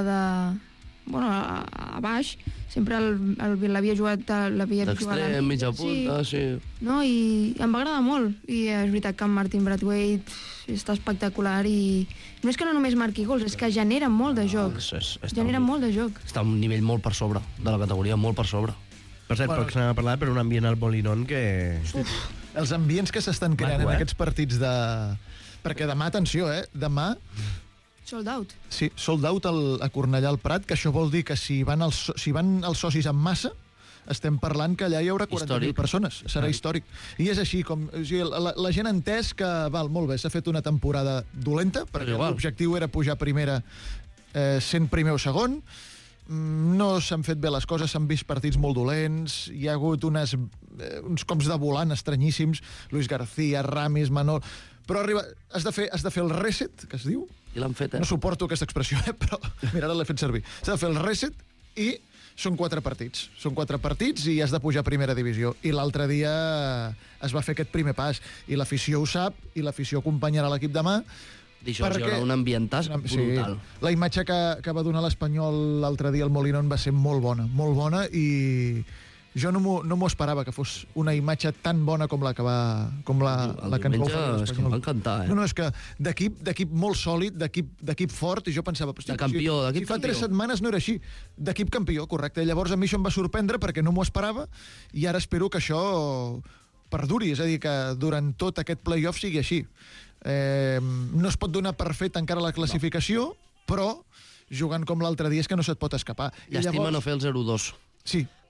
a baix. Sempre l'havia jugat d'extrem, mitja punta, sí. No, i em va agradar molt. I és veritat que en Martin Braithwaite està espectacular, i no és que no només marqui gols, és que genera molt de joc. Molt de joc. Està a un nivell molt per sobre, de la categoria, molt per sobre. Per cert, poc s'ha parlat, però un ambient al Molinón que... Els ambients que s'estan creant en aquests partits de... Perquè demà, atenció, demà... Sold out. Sí, sold out a Cornellà al Prat, que això vol dir que si van els socis en massa, estem parlant que allà hi haurà 40.000 persones. Serà històric. I és així, la gent ha entès que, molt bé, s'ha fet una temporada dolenta, perquè l'objectiu era pujar a primera sent primer o segon. No s'han fet bé les coses, s'han vist partits molt dolents, hi ha hagut uns cops de volant estranyíssims, Luis García, Ramis, Manol... Però has de fer el reset, que es diu. I l'han fet, No suporto aquesta expressió, però mira, ara l'he fet servir. S'ha de fer el reset i són 4 partits. Són 4 partits i has de pujar a primera divisió. I l'altre dia es va fer aquest primer pas. I l'afició ho sap, i l'afició acompanyarà l'equip demà. D'això hi haurà un ambientàs brutal. La imatge que va donar l'Espanyol l'altre dia al Molinón va ser molt bona, i jo no m'ho esperava que fos una imatge tan bona com la que la que ens va oferir l'Espanyol. És que em va encantar, No, és que d'equip molt sòlid, d'equip fort, i jo pensava... De campió, si fa 3 setmanes no era així. D'equip campió, correcte. Llavors a mi això em va sorprendre perquè no m'ho esperava, i ara espero que això perduri, és a dir, que durant tot aquest play-off sigui així. No es pot donar per fet encara la classificació, però jugant com l'altre dia és que no se't pot escapar. Llàstima no fer el 0-2. Sí.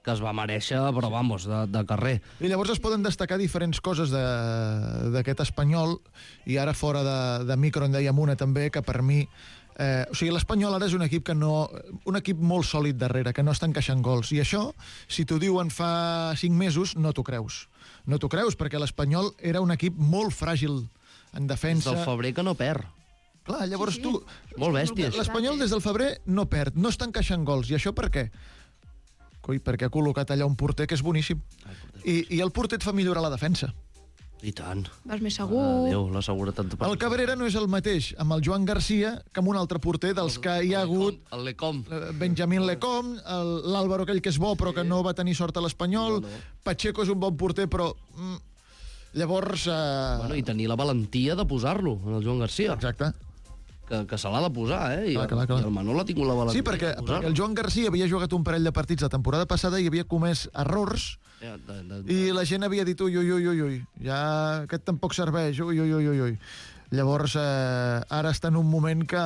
que es va mereixer, però vamos, de carrer. I llavors es poden destacar diferents coses d'aquest Espanyol, i ara fora de micro en dèiem una també, que per mi... o sigui, l'Espanyol ara és un equip un equip molt sòlid darrere, que no està encaixant gols. I això, si t'ho diuen fa 5 mesos, no t'ho creus. No t'ho creus, perquè l'Espanyol era un equip molt fràgil en defensa. Des del febrer que no perd. Clar, llavors tu... Molt bèstia. L'Espanyol des del febrer no perd, no està encaixant gols. I això per què? Coi, perquè ha col·locat allà un porter que és boníssim. I el porter et fa millorar la defensa. I tant. Vas més segur. Adéu, la seguretat. El Cabrera no és el mateix amb el Joan Garcia que amb un altre porter dels que hi ha hagut... El Lecom. Benjamín Lecom, l'Àlvaro aquell que és bo però que no va tenir sort a l'Espanyol, Pacheco és un bon porter però... Llavors... Bueno, i tenir la valentia de posar-lo, en el Joan Garcia. Exacte. Que se l'ha de posar, I clar. el Manol ha tingut la valentia. Sí, perquè el Joan Garcia havia jugat un parell de partits la temporada passada i havia comès errors i la gent havia dit ui, ja aquest tampoc serveix, ui. Llavors, ara està en un moment que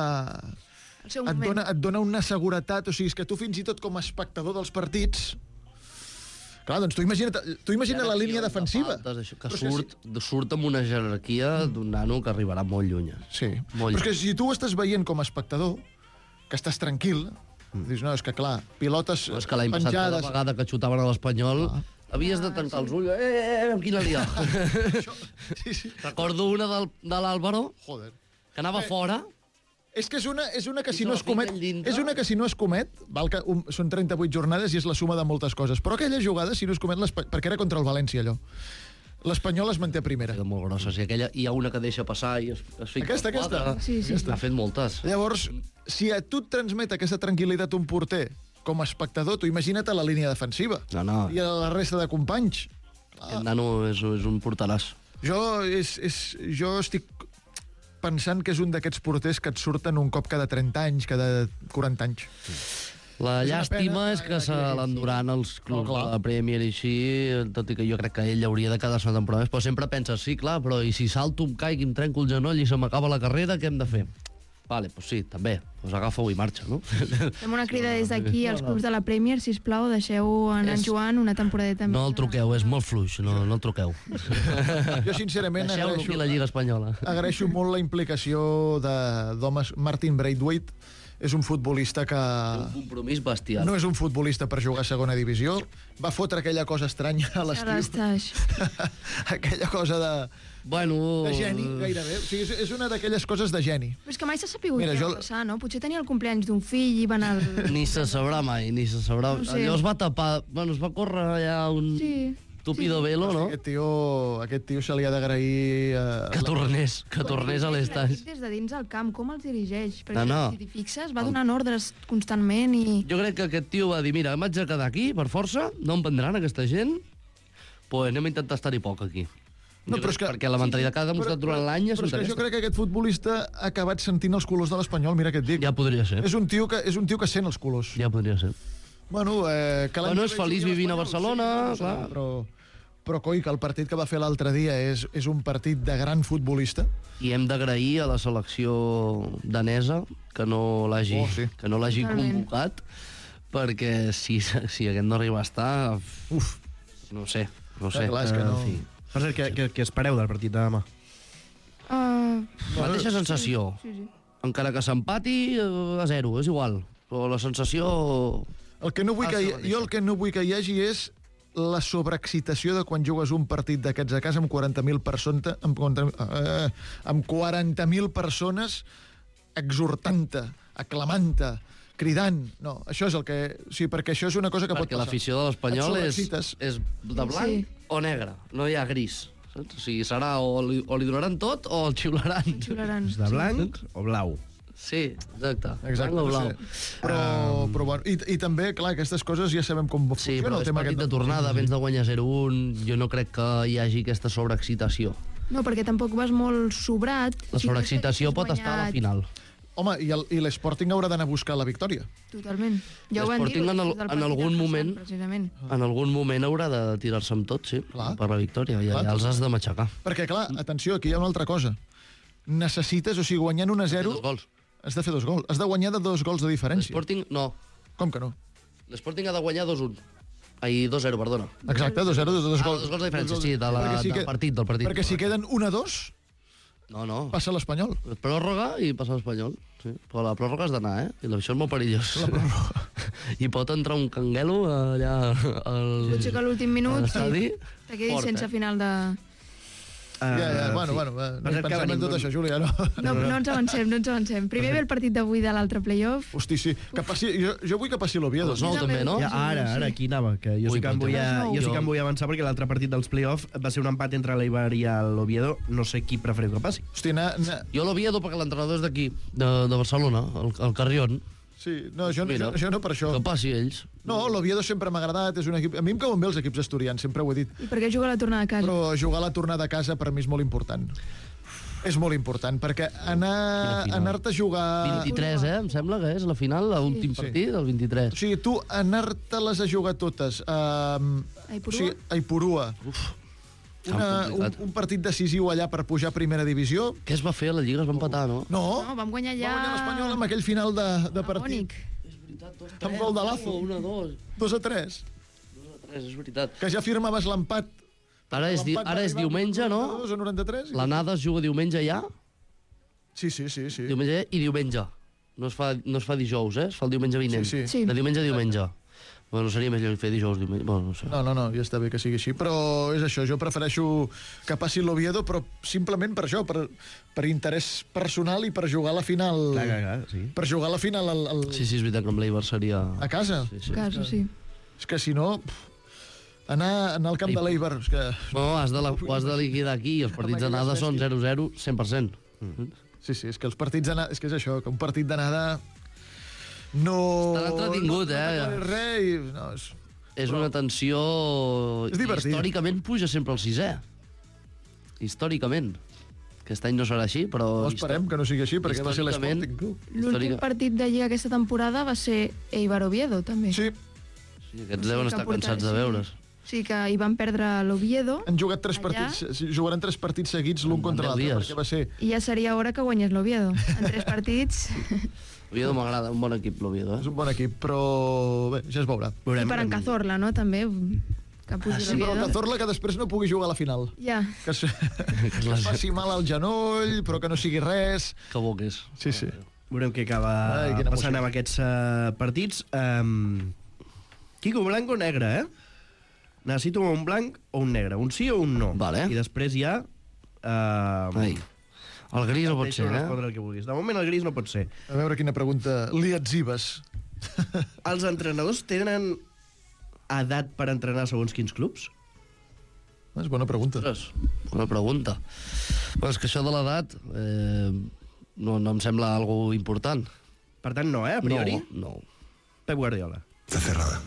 et dona una seguretat, o sigui, és que tu fins i tot com a espectador dels partits... Clar, doncs tu imagina't la línia defensiva. Que surt amb una jerarquia d'un nano que arribarà molt lluny. Sí, però és que si tu ho estàs veient com a espectador, que estàs tranquil, dius, no, és que clar, pilotes penjades... És que l'any passat, cada vegada que xutaven a l'Espanyol, havies de tancar els ulls. Quina lia. Recordo una de l'Àlvaro, que anava fora... És que és una que si no es comet... És una que si no es comet, val que són 38 jornades i és la suma de moltes coses, però aquella jugada, si no es comet, perquè era contra el València, allò. L'Espanyol es manté a primera. És molt grossa, si aquella hi ha una que deixa passar i es fica... Aquesta. Sí. N'ha fet moltes. Llavors, si a tu et transmet aquesta tranquil·litat un porter, com a espectador, tu imagina't a la línia defensiva. No. I a la resta de companys. Aquest nano és un porteràs. Jo estic pensant que és un d'aquests porters que et surten un cop cada 30 anys, cada 40 anys. La llàstima és que se l'enduran els clubs de la Premier i així, tot i que jo crec que ell hauria de quedar-se una temporada més, però sempre penses, sí, clar, però i si salto, em caig, em trenco el genoll i se m'acaba la carrera, què hem de fer? Vale, doncs sí, també. Doncs agafa-ho i marxa, no? Fem una crida des d'aquí als clubs de la Premier, sisplau, deixeu en Joan una temporadeta més. No el truqueu, és molt fluix, no el truqueu. Jo, sincerament, deixeu-lo aquí la Lliga Espanyola. Agraeixo molt la implicació d'homes. Martin Braithwaite és un futbolista que... Un compromís bestial. No és un futbolista per jugar a segona divisió. Va fotre aquella cosa estranya a l'estiu. Aquella cosa de... Bueno... De geni, gairebé. O sigui, és una d'aquelles coses de geni. Però és que mai s'ha sapigut què va passar, no? Potser tenia el compleanys d'un fill i va anar... Ni se sabrà mai, ni se sabrà. No sé. Allò es va tapar... Bueno, es va córrer allà un... Sí. Tupido velo, no? Aquest tio se li ha d'agrair... Que tornés a l'estany. Des de dins el camp, com els dirigeix? Perquè si t'hi fixes, va donant ordres constantment i... Jo crec que aquest tio va dir, mira, m'haig de quedar aquí, per força, no em prendran aquesta gent, pues anem a intentar estar-hi poc aquí. No, però és que, perquè la mentalitat que ha demostrat durant l'any és aquesta. Jo crec que aquest futbolista ha acabat sentint els colors de l'Espanyol, mira què et dic. Ja podria ser. És un tio que sent els colors. Ja podria ser. Bueno, és feliç vivint a Barcelona, clar. Però coi, que el partit que va fer l'altre dia és un partit de gran futbolista. I hem d'agrair a la selecció danesa que no l'hagi convocat, perquè si aquest no arriba a estar... No sé. Clar, és que no... Per cert, què espereu del partit de demà? Mateixa sensació. Sí. Encara que s'empati a 0, és igual. Però la sensació... Jo el que no vull que hi hagi és la sobreexcitació de quan jugues un partit d'aquests a casa amb 40.000 persones, amb 40.000 persones exhortant-te, aclamant-te, cridant. No, això és el que... Sí, perquè això és una cosa que pot passar. Perquè l'afició de l'Espanyol és de blanc o negre, no hi ha gris. Saps? O sigui, serà o li donaran tot o el xiularan. És de blanc o blau. Sí, exacte. Blanc o blau. Però bueno, i també, clar, aquestes coses ja sabem com funciona. Sí, però és partit de tornada, vens de guanyar 0-1, jo no crec que hi hagi aquesta sobreexcitació. No, perquè tampoc vas molt sobrat. La sobreexcitació pot estar a la final. Home, i l'Sporting haurà d'anar a buscar la victòria. Totalment. Ja ho van dir. En algun moment haurà de tirar-se amb tot, sí, per la victòria. Ja els has de matxacar. Perquè, clar, atenció, aquí hi ha una altra cosa. Necessites, o sigui, guanyant 1-0... Has de fer 2 gols. Has de guanyar de 2 gols de diferència. L'Sporting, no. Com que no? L'Sporting ha de guanyar 2-1. Ai, 2-0, perdona. Exacte, 2-0, dos gols. Dos gols de diferència, sí, del partit. Perquè si queden 1-2, no. passa l'Espanyol. Pròrroga i passa l'Espanyol. Sí. Però la pròrroga has d'anar, I això és molt perillós. I pot entrar un canguelo allà Potser que a l'últim minut te quedis sense final de... Bueno, no hi pensem en tot això, Júlia, no? No ens avancem. Primer ve el partit d'avui de l'altre playoff. Hosti, sí. Que passi, jo vull que passi l'Oviedo. No, també, no? Ja, ara, aquí anava, que jo sí que em vull avançar perquè l'altre partit dels play-off va ser un empat entre l'Eibar i l'Oviedo. No sé qui preferiu que passi. Hosti, Jo l'Oviedo perquè l'entrenador és d'aquí, de Barcelona, el Carrión. Sí, no, jo no per això. Que passi ells. No, l'Oviedo sempre m'ha agradat, és un equip... A mi em cauen bé els equips asturians, sempre ho he dit. I per què jugar a la tornada a casa? Però jugar a la tornada a casa per mi és molt important. És molt important, perquè anar-te a jugar... 23, em sembla que és la final, l'últim partit, el 23. O sigui, tu anar-te-les a jugar totes a Ipurua, un partit decisiu allà per pujar a primera divisió... Què es va fer a la Lliga? Es va empatar, no? No, vam guanyar ja... Va guanyar l'Espanyol amb aquell final de partit. Amb gol de Lazo. 1-2. 2-3. 2-3, és veritat. Que ja firmaves l'empat. Ara és diumenge, no? 93. L'anada es juga diumenge ja? Sí. Diumenge i diumenge. No es fa dijous, es fa el diumenge vinent. Sí. De diumenge a diumenge. Bueno, seria més fer dijous, diumenge. Bueno, no sé. No, ja està bé que sigui així, però és això, jo prefereixo que passi l'Oviedo, però simplement per això, per interès personal i per jugar a la final... Clar, sí. Per jugar a la final... Sí, és veritat que amb l'Eibar seria... A casa? A casa, sí. És que si no... Anar al camp de l'Eibar... No, has de liquidar aquí, els partits d'anada són 0-0, 100%. Sí, és que els partits d'anada... És que és això, que un partit d'anada... No... Estarà entretingut, És una tensió... És divertit. Històricament puja sempre el 6è. Històricament. Aquest any no serà així, però... Esperem que no sigui així, perquè va ser l'Sporting Club. L'últim partit de Lliga aquesta temporada va ser Eibar-Oviedo, també. Sí. Aquests deuen estar cansats de veure's. Sí, que hi van perdre l'Oviedo. Han jugat 3 partits, jugaran 3 partits seguits l'un contra l'altre, perquè va ser... I ja seria hora que guanyés l'Oviedo. En 3 partits... Oviedo m'agrada, un bon equip, l'Oviedo. És un bon equip, però bé, ja es veurà. I per en Cazorla, no?, també. Sí, però el Cazorla que després no pugui jugar a la final. Ja. Que es faci mal al genoll, però que no sigui res. Que bo que és. Sí. Veurem què acaba passant amb aquests partits. Quico, blanc o negre, Necessito un blanc o un negre, un sí o un no. Vale. I després ja... El gris no pot ser, el que vulguis. De moment el gris no pot ser. A veure quina pregunta li etzibes. Els entrenadors tenen edat per entrenar segons quins clubs? És bona pregunta. Bona pregunta. Però és que això de l'edat no em sembla algo important. Per tant, no, a priori? No. Pep Guardiola. Está cerrada.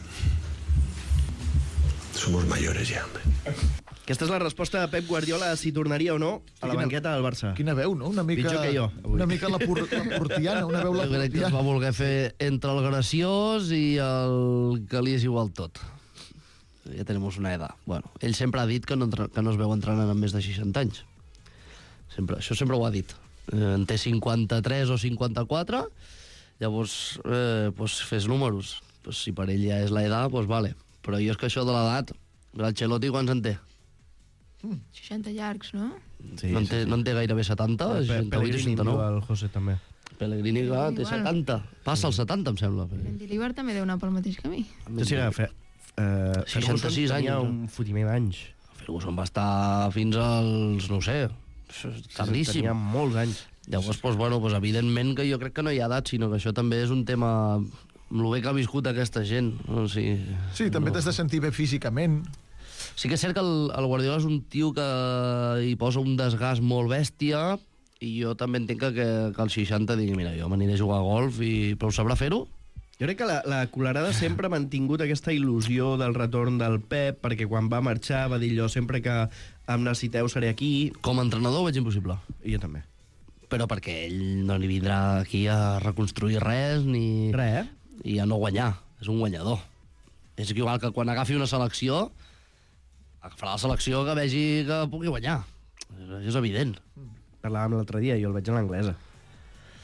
Somos mayores ya, hombre. Aquesta és la resposta de Pep Guardiola a si tornaria o no a la banqueta del Barça. Quina veu, no? Una mica... Pitjor que jo, avui. Una mica la portiana, una veu la portiana. Jo crec que es va voler fer entre el graciós i el que li és igual tot. Ja tenim una edat. Bueno, ell sempre ha dit que no es veu entrenant amb més de 60 anys. Això sempre ho ha dit. En té 53 o 54, llavors fes números. Si per ell ja és l'edat, doncs vale. Però jo és que això de l'edat, l'Ancelotti quants en té? 60 llargs, no? Sí, no en té gairebé 70, 68, Pellegrini, 69. El José també. Pellegrini, clar, té 70. Passa els 70, em sembla. L'Endilibar també deu anar pel mateix camí. Sí, 66 anys. Tenia un fotiment d'anys. Ferguson va estar fins als, no sé, tardíssim. Tenia molts anys. Llavors, evidentment que jo crec que no hi ha edat, sinó que això també és un tema amb el bé que ha viscut aquesta gent. Sí, també t'has de sentir bé físicament. Sí que és cert que el Guardiola és un tio que hi posa un desgast molt bèstia i jo també entenc que als 60 digui, mira, jo m'aniré a jugar a golf, però ho sabrà fer-ho? Jo crec que la Colerada sempre ha mantingut aquesta il·lusió del retorn del Pep, perquè quan va marxar va dir allò, sempre que em necessiteu seré aquí. Com a entrenador ho veig impossible. I jo també. Però perquè ell no li vindrà aquí a reconstruir res, ni... Res, I a no guanyar. És un guanyador. És igual que quan agafi una selecció, agafarà la selecció que vegi que pugui guanyar. És evident. Parlàvem l'altre dia, jo el veig a l'anglesa.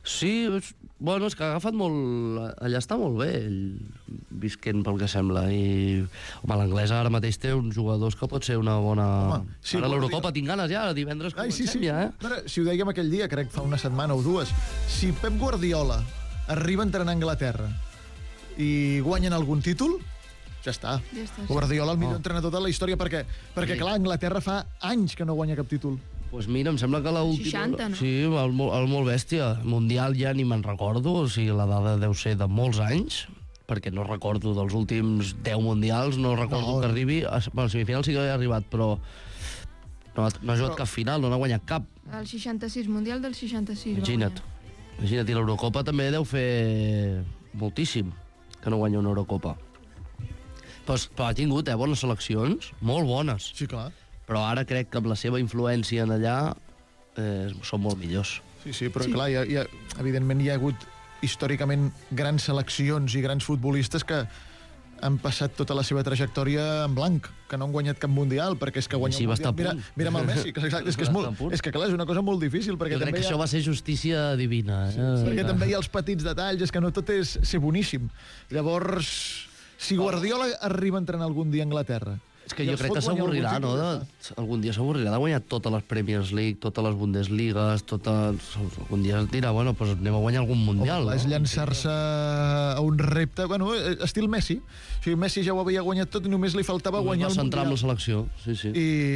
Sí, bueno, és que ha agafat molt... Allà està molt bé, ell visquent pel que sembla. I, home, l'Anglès ara mateix té uns jugadors que pot ser una bona... Home, sí, ara l'Eurocopa tinc ganes ja, divendres comencem ja, eh? Ara, si ho dèiem aquell dia, crec fa una setmana o dues, si Pep Guardiola arriba a entrenar a Anglaterra i guanyen algun títol, ja està. Guardiola, el millor entrenador de la història, perquè clar, Anglaterra fa anys que no guanya cap títol. Pues mira, em sembla que l'última... 60, no? Sí, el molt bèstia. Mundial ja ni me'n recordo, o sigui, la dada deu ser de molts anys, perquè no recordo dels últims 10 mundials, no recordo que arribi... Bueno, semifinal sí que havia arribat, però no ha jugat cap final, no n'ha guanyat cap. El 66, Mundial del 66. Imagina't. Imagina't, i l'Eurocopa també deu fer moltíssim que no guanya una Eurocopa. Però ha tingut bones seleccions, molt bones. Sí, clar. Però ara crec que amb la seva influència en allà són molt millors. Sí, però clar, evidentment hi ha hagut històricament grans seleccions i grans futbolistes que han passat tota la seva trajectòria en blanc, que no han guanyat cap mundial, perquè és que guanyar un mundial... Mira amb el Messi, és que clar, és una cosa molt difícil, perquè jo crec que això va ser justícia divina. Perquè també hi ha els petits detalls, és que no tot és ser boníssim. Llavors, si Guardiola arriba a entrenar algun dia a Anglaterra... És que jo crec que s'avorrirà, no? Algun dia s'avorrirà de guanyar totes les Premier League, totes les Bundesligues, algun dia es dirà, bueno, doncs anem a guanyar algun mundial. És llançar-se a un repte, bueno, estil Messi. O sigui, Messi ja ho havia guanyat tot i només li faltava guanyar el mundial. Va centrar amb la selecció, sí.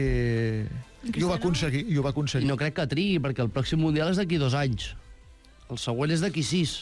I ho va aconseguir, I no crec que trigui, perquè el pròxim mundial és d'aquí 2 anys. El següent és d'aquí 6.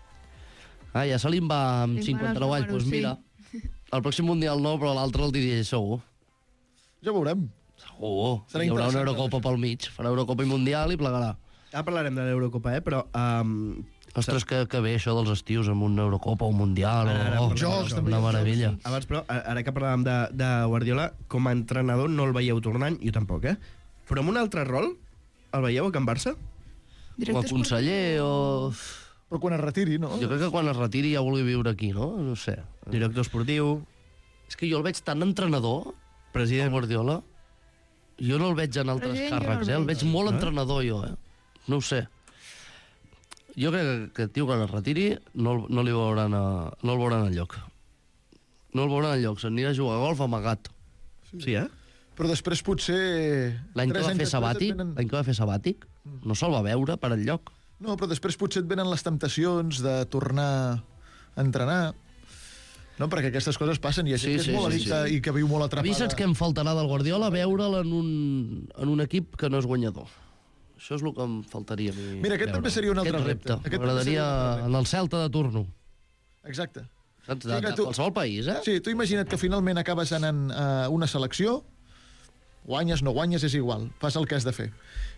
Ja se li va amb 59 anys, doncs mira... El pròxim Mundial no, però l'altre el diria segur. Ja ho veurem. Segur. Hi haurà una Eurocopa pel mig. Farà Eurocopa i Mundial i plegarà. Ara parlarem de l'Eurocopa, però... Ostres, que bé això dels estius amb una Eurocopa o un Mundial. Jocs, també. Una meravella. Abans, però, ara que parlàvem de Guardiola, com a entrenador no el veieu tornant, jo tampoc, Però amb un altre rol, el veieu a Can Barça? Com a conseller o... Però quan es retiri, no? Jo crec que quan es retiri ja vulgui viure aquí, no? No sé. Director esportiu... És que jo el veig tan entrenador, president Guardiola. Jo no el veig en altres càrrecs, el veig molt entrenador, jo, No ho sé. Jo crec que el tio quan es retiri no el veuran enlloc. No el veuran enlloc, s'anirà a jugar a golf amagat. Sí, Però després potser... L'any que va fer sabàtic, no se'l va veure per enlloc. No, però després potser et venen les temptacions de tornar a entrenar, no? Perquè aquestes coses passen i hi ha gent que és molt addicta i que viu molt atrapada. A mi saps què em faltarà del Guardiola? Veure'l en un equip que no és guanyador. Això és el que em faltaria a mi. Mira, aquest també seria un altre repte. M'agradaria en el Celta de turno. Exacte. Saps? De qualsevol país, Sí, tu imagina't que finalment acabes anant a una selecció, guanyes, no guanyes, és igual, fas el que has de fer.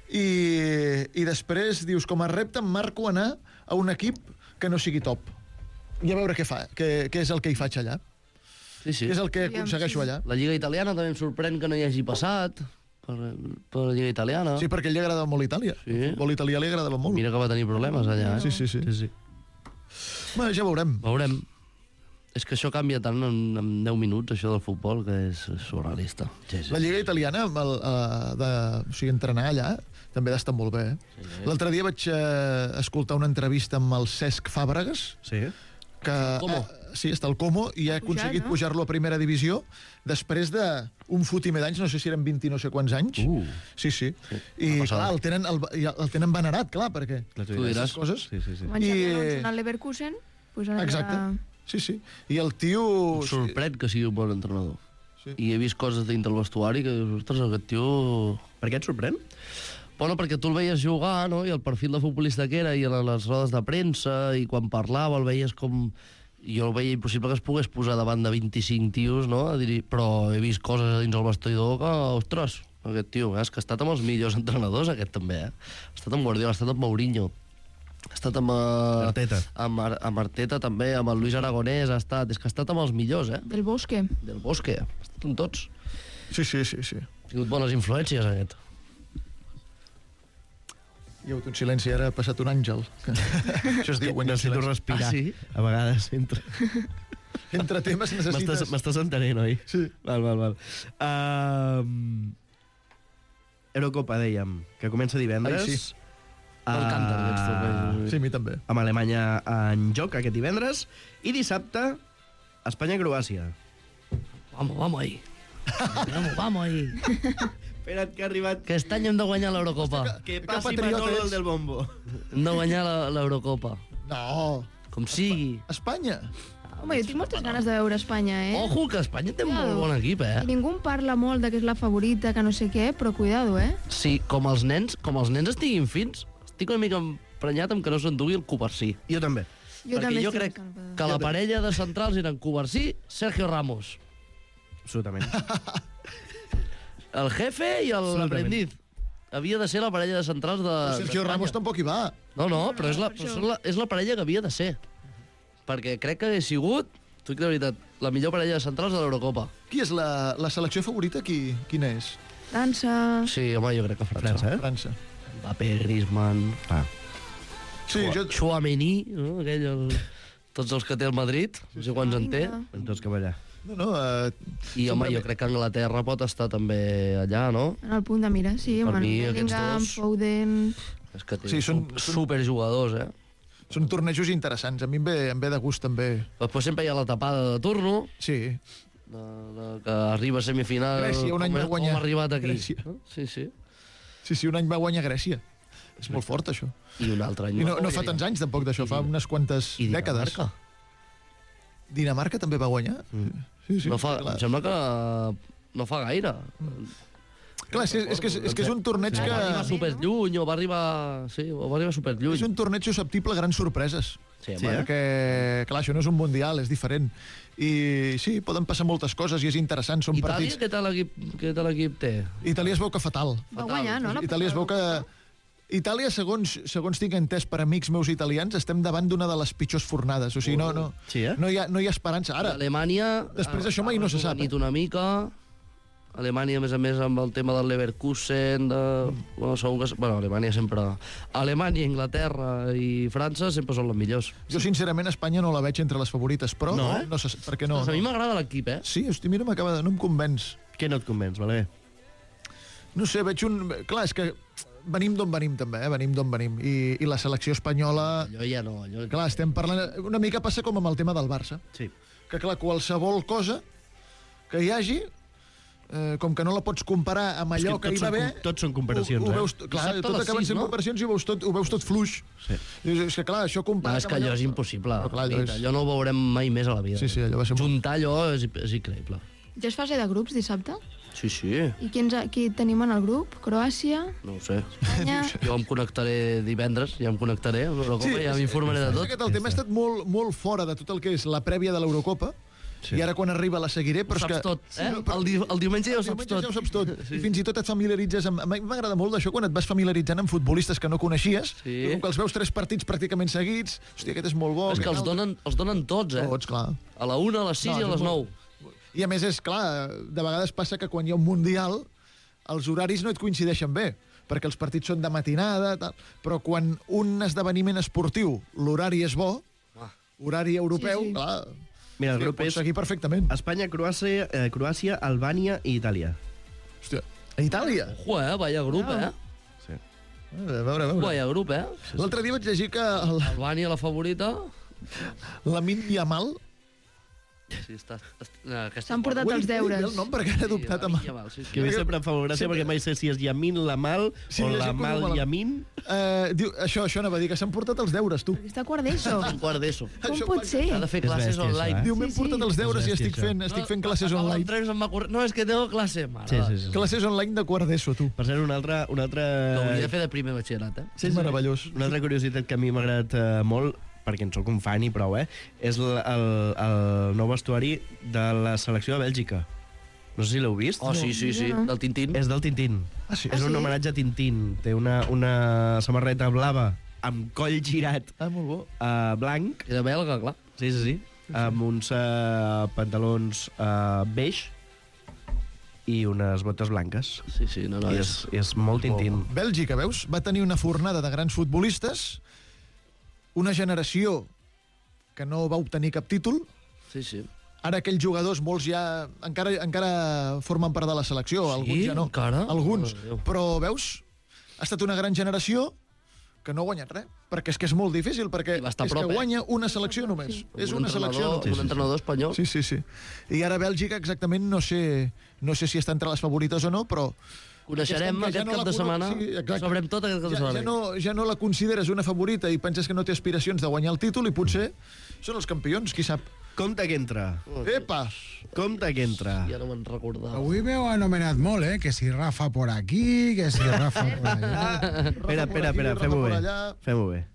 I després dius, com a repte em marco anar a un equip que no sigui top i a veure què és el que hi faig allà. Sí. Què és el que aconsegueixo allà. La Lliga Italiana també em sorprèn que no hi hagi passat per la Lliga Italiana. Sí, perquè li agradava molt Itàlia. Sí. El futbol italià li agradava molt. Mira que va tenir problemes allà, Sí. Bé, ja veurem. Veurem. És que això canvia tant en 10 minuts, això del futbol, que és surrealista. La Lliga Italiana, entrenar allà, també ha d'estar molt bé. L'altre dia vaig escoltar una entrevista amb el Cesc Fàbregas, que està al Como, i ha aconseguit pujar-lo a primera divisió després d'un fotimer d'anys, no sé si eren 20 i no sé quants anys. Sí. I clar, el tenen venerat, clar, perquè... Tu diràs. Coses. Quan ja no al Leverkusen, pues ara... Exacte. Sí. I el tio... Em sorprèn que sigui un bon entrenador. I he vist coses dintre el vestuari que dius, ostres, aquest tio... Per què et sorprèn? Bueno, perquè tu el veies jugar, no?, i el perfil de futbolista que era, i a les rodes de premsa, i quan parlava el veies com... Jo el veia impossible que es pogués posar davant de 25 tios, no?, a dir, però he vist coses dins el vestidor que, ostres, aquest tio, és que ha estat amb els millors entrenadors, aquest també, Ha estat amb Guardiola, ha estat amb Mourinho, ha estat amb Arteta. Amb Arteta també, amb el Luis Aragonès, és que ha estat amb els millors, Del Bosque, ha estat amb tots. Sí. Ha tingut bones influències, aquest. Hi ha hagut un silenci, ara ha passat un àngel. Això es diu guanyar necessito respirar. Sí? A vegades, entre temes necessites... M'estàs entenent, oi? Sí. Val. Eurocopa, dèiem, que comença divendres. Sí. El cànter, Sí, a mi també. Amb Alemanya en joc aquest divendres. I dissabte, Espanya-Croàcia. Vamos ahí. Vamos ahí. Espera't que ha arribat... Que aquest any hem de guanyar l'Eurocopa. Que passi Manolo el del bombo. Hem de guanyar l'Eurocopa. No. Com sigui. Espanya. Home, jo tinc moltes ganes de veure Espanya, Ojo, que Espanya té molt bon equip, I ningú en parla molt de que és la favorita, que no sé què, però cuidado, Sí, com els nens estiguin fins, estic una mica emprenyat amb que no s'endugui el Covarsí. Jo també. Perquè jo crec que la parella de centrals eren Covarsí, Sergio Ramos. Absolutament. El jefe i l'aprendiz. Havia de ser la parella de centrals de... Sergio Ramos tampoc hi va. No, però és la parella que havia de ser. Perquè crec que hagués sigut, t'ho dic de veritat, la millor parella de centrals de l'Eurocopa. Qui és la selecció favorita? Quina és? França... Sí, home, jo crec que França. França. Mbappé, Griezmann... Chouameni, no? Tots els que té el Madrid, no sé quants en té. Tots cap allà. I, home, jo crec que Anglaterra pot estar també allà, no? En el punt de mira, sí. Per mi, Bellingham, Foden... És que són superjugadors, Són tornejos interessants. A mi em ve de gust, també. Després sempre hi ha la tapada de turno. Sí. Que arriba a semifinal... Grècia, un any va guanyar. Com ha arribat aquí. Grècia. Sí. Sí, un any va guanyar Grècia. És molt fort, això. I un altre any... I no fa tants anys, tampoc, d'això. Fa unes quantes dècades. Dinamarca també va guanyar? Sí, em sembla que no fa gaire. Clar, és que és un torneig que... Va arribar superlluny, o va arribar superlluny. És un torneig susceptible a grans sorpreses. Sí, perquè, clar, això no és un mundial, és diferent. I sí, poden passar moltes coses i és interessant, són partits... Itàlia, què tal l'equip té? Itàlia es veu que fatal. Va guanyar, no? Itàlia es veu que... Itàlia, segons tinc entès per amics meus italians, estem davant d'una de les pitjors fornades. O sigui, no hi ha esperança. Ara, Alemanya... Després d'això mai no se sap. Una mica... Alemanya, a més a més, amb el tema del Leverkusen... Alemanya sempre... Alemanya, Inglaterra i França sempre són les millors. Jo, sincerament, Espanya no la veig entre les favorites, però... No sé, per què no? A mi m'agrada l'equip, Sí, hosti, mira, no em convenç. Què no et convenç, Balaguer? No sé, veig un... Clar, és que venim d'on venim, també, venim d'on venim. I la selecció espanyola... Allò ja no... Clar, estem parlant... Una mica passa com amb el tema del Barça. Sí. Que, clar, qualsevol cosa que hi hagi... com que no la pots comparar amb allò que hi va haver... Tots són comparacions, Clar, tot acaben sent comparacions i ho veus tot fluix. Sí. És que, clar, això comparat... És que allò és impossible. Allò no ho veurem mai més a la vida. Sí, allò va ser... Juntar allò és increïble. Ja és fase de grups dissabte? Sí. I qui tenim en el grup? Croàcia? No ho sé. Espanya? Jo em connectaré divendres, ja m'informaré de tot. El tema ha estat molt fora de tot el que és la prèvia de l'Eurocopa. I ara quan arriba la seguiré, però és que... Ho saps tot, El diumenge ja ho saps tot. Ja ho saps tot. I fins i tot et familiaritzes amb... M'agrada molt d'això quan et vas familiaritzant amb futbolistes que no coneixies, com que els veus 3 partits pràcticament seguits. Hòstia, aquest és molt bo. És que els donen tots, Tots, clar. A la 1, a les 6 i a les 9. I a més és clar, de vegades passa que quan hi ha un mundial els horaris no et coincideixen bé, perquè els partits són de matinada, tal. Però quan un esdeveniment esportiu, l'horari és bo, horari europeu, clar... Mira, el grup és seguir perfectament. Espanya, Croàcia, Albània i Itàlia. Hòstia, a Itàlia? Ojo, vaya grup, Sí. A veure. Vaya grup, L'altre dia vaig llegir que... Albània, la favorita... Lamine Yamal... Sí, s'han portat els deures. El nom perquè he dubtat amb... Que a mi sempre em fa molt gràcia perquè mai sé si és Yamin Lamal o Lamal Yamin. Això anava a dir, que s'han portat els deures, tu. Perquè està quart d'ESO. Quart d'ESO. Com pot ser? Ha de fer classes online. Diu, m'he portat els deures i estic fent classes online. No, és que tengo classe. Classes online de quart d'ESO, tu. Per cert, una altra... Ho hauria de fer de primer batxillerat, Sí, meravellós. Una altra curiositat que a mi m'ha agradat molt, perquè en sóc un fan i prou, és el nou vestuari de la selecció de Bèlgica. No sé si l'heu vist. Oh, sí, del Tintín. És del Tintín. Sí? És un homenatge a Tintín. Té una samarreta blava amb coll girat. Molt bo. Blanc. Era belga, clar. Sí. Amb uns pantalons beige i unes botes blanques. Sí, no. És molt Tintín. Bèlgica, veus? Va tenir una fornada de grans futbolistes, una generació que no va obtenir cap títol. Sí. Ara aquells jugadors, molts ja encara formen part de la selecció, alguns ja no. Encara? Alguns. Però, veus, ha estat una gran generació que no ha guanyat res, perquè és que és molt difícil, perquè és que guanya una selecció només. És una selecció només. Un entrenador espanyol. Sí. I ara Bèlgica, exactament, no sé si està entre les favorites o no, però... Coneixerem aquest cap de setmana, sabrem tot aquest cap de setmana. Ja no la consideres una favorita i penses que no té aspiracions de guanyar el títol i potser són els campions, qui sap. Compte que entra. Epa! Compte que entra. Ja no me'n recordava. Avui m'heu anomenat molt, que si Rafa por aquí, que si Rafa por allà. Espera, fem-ho bé.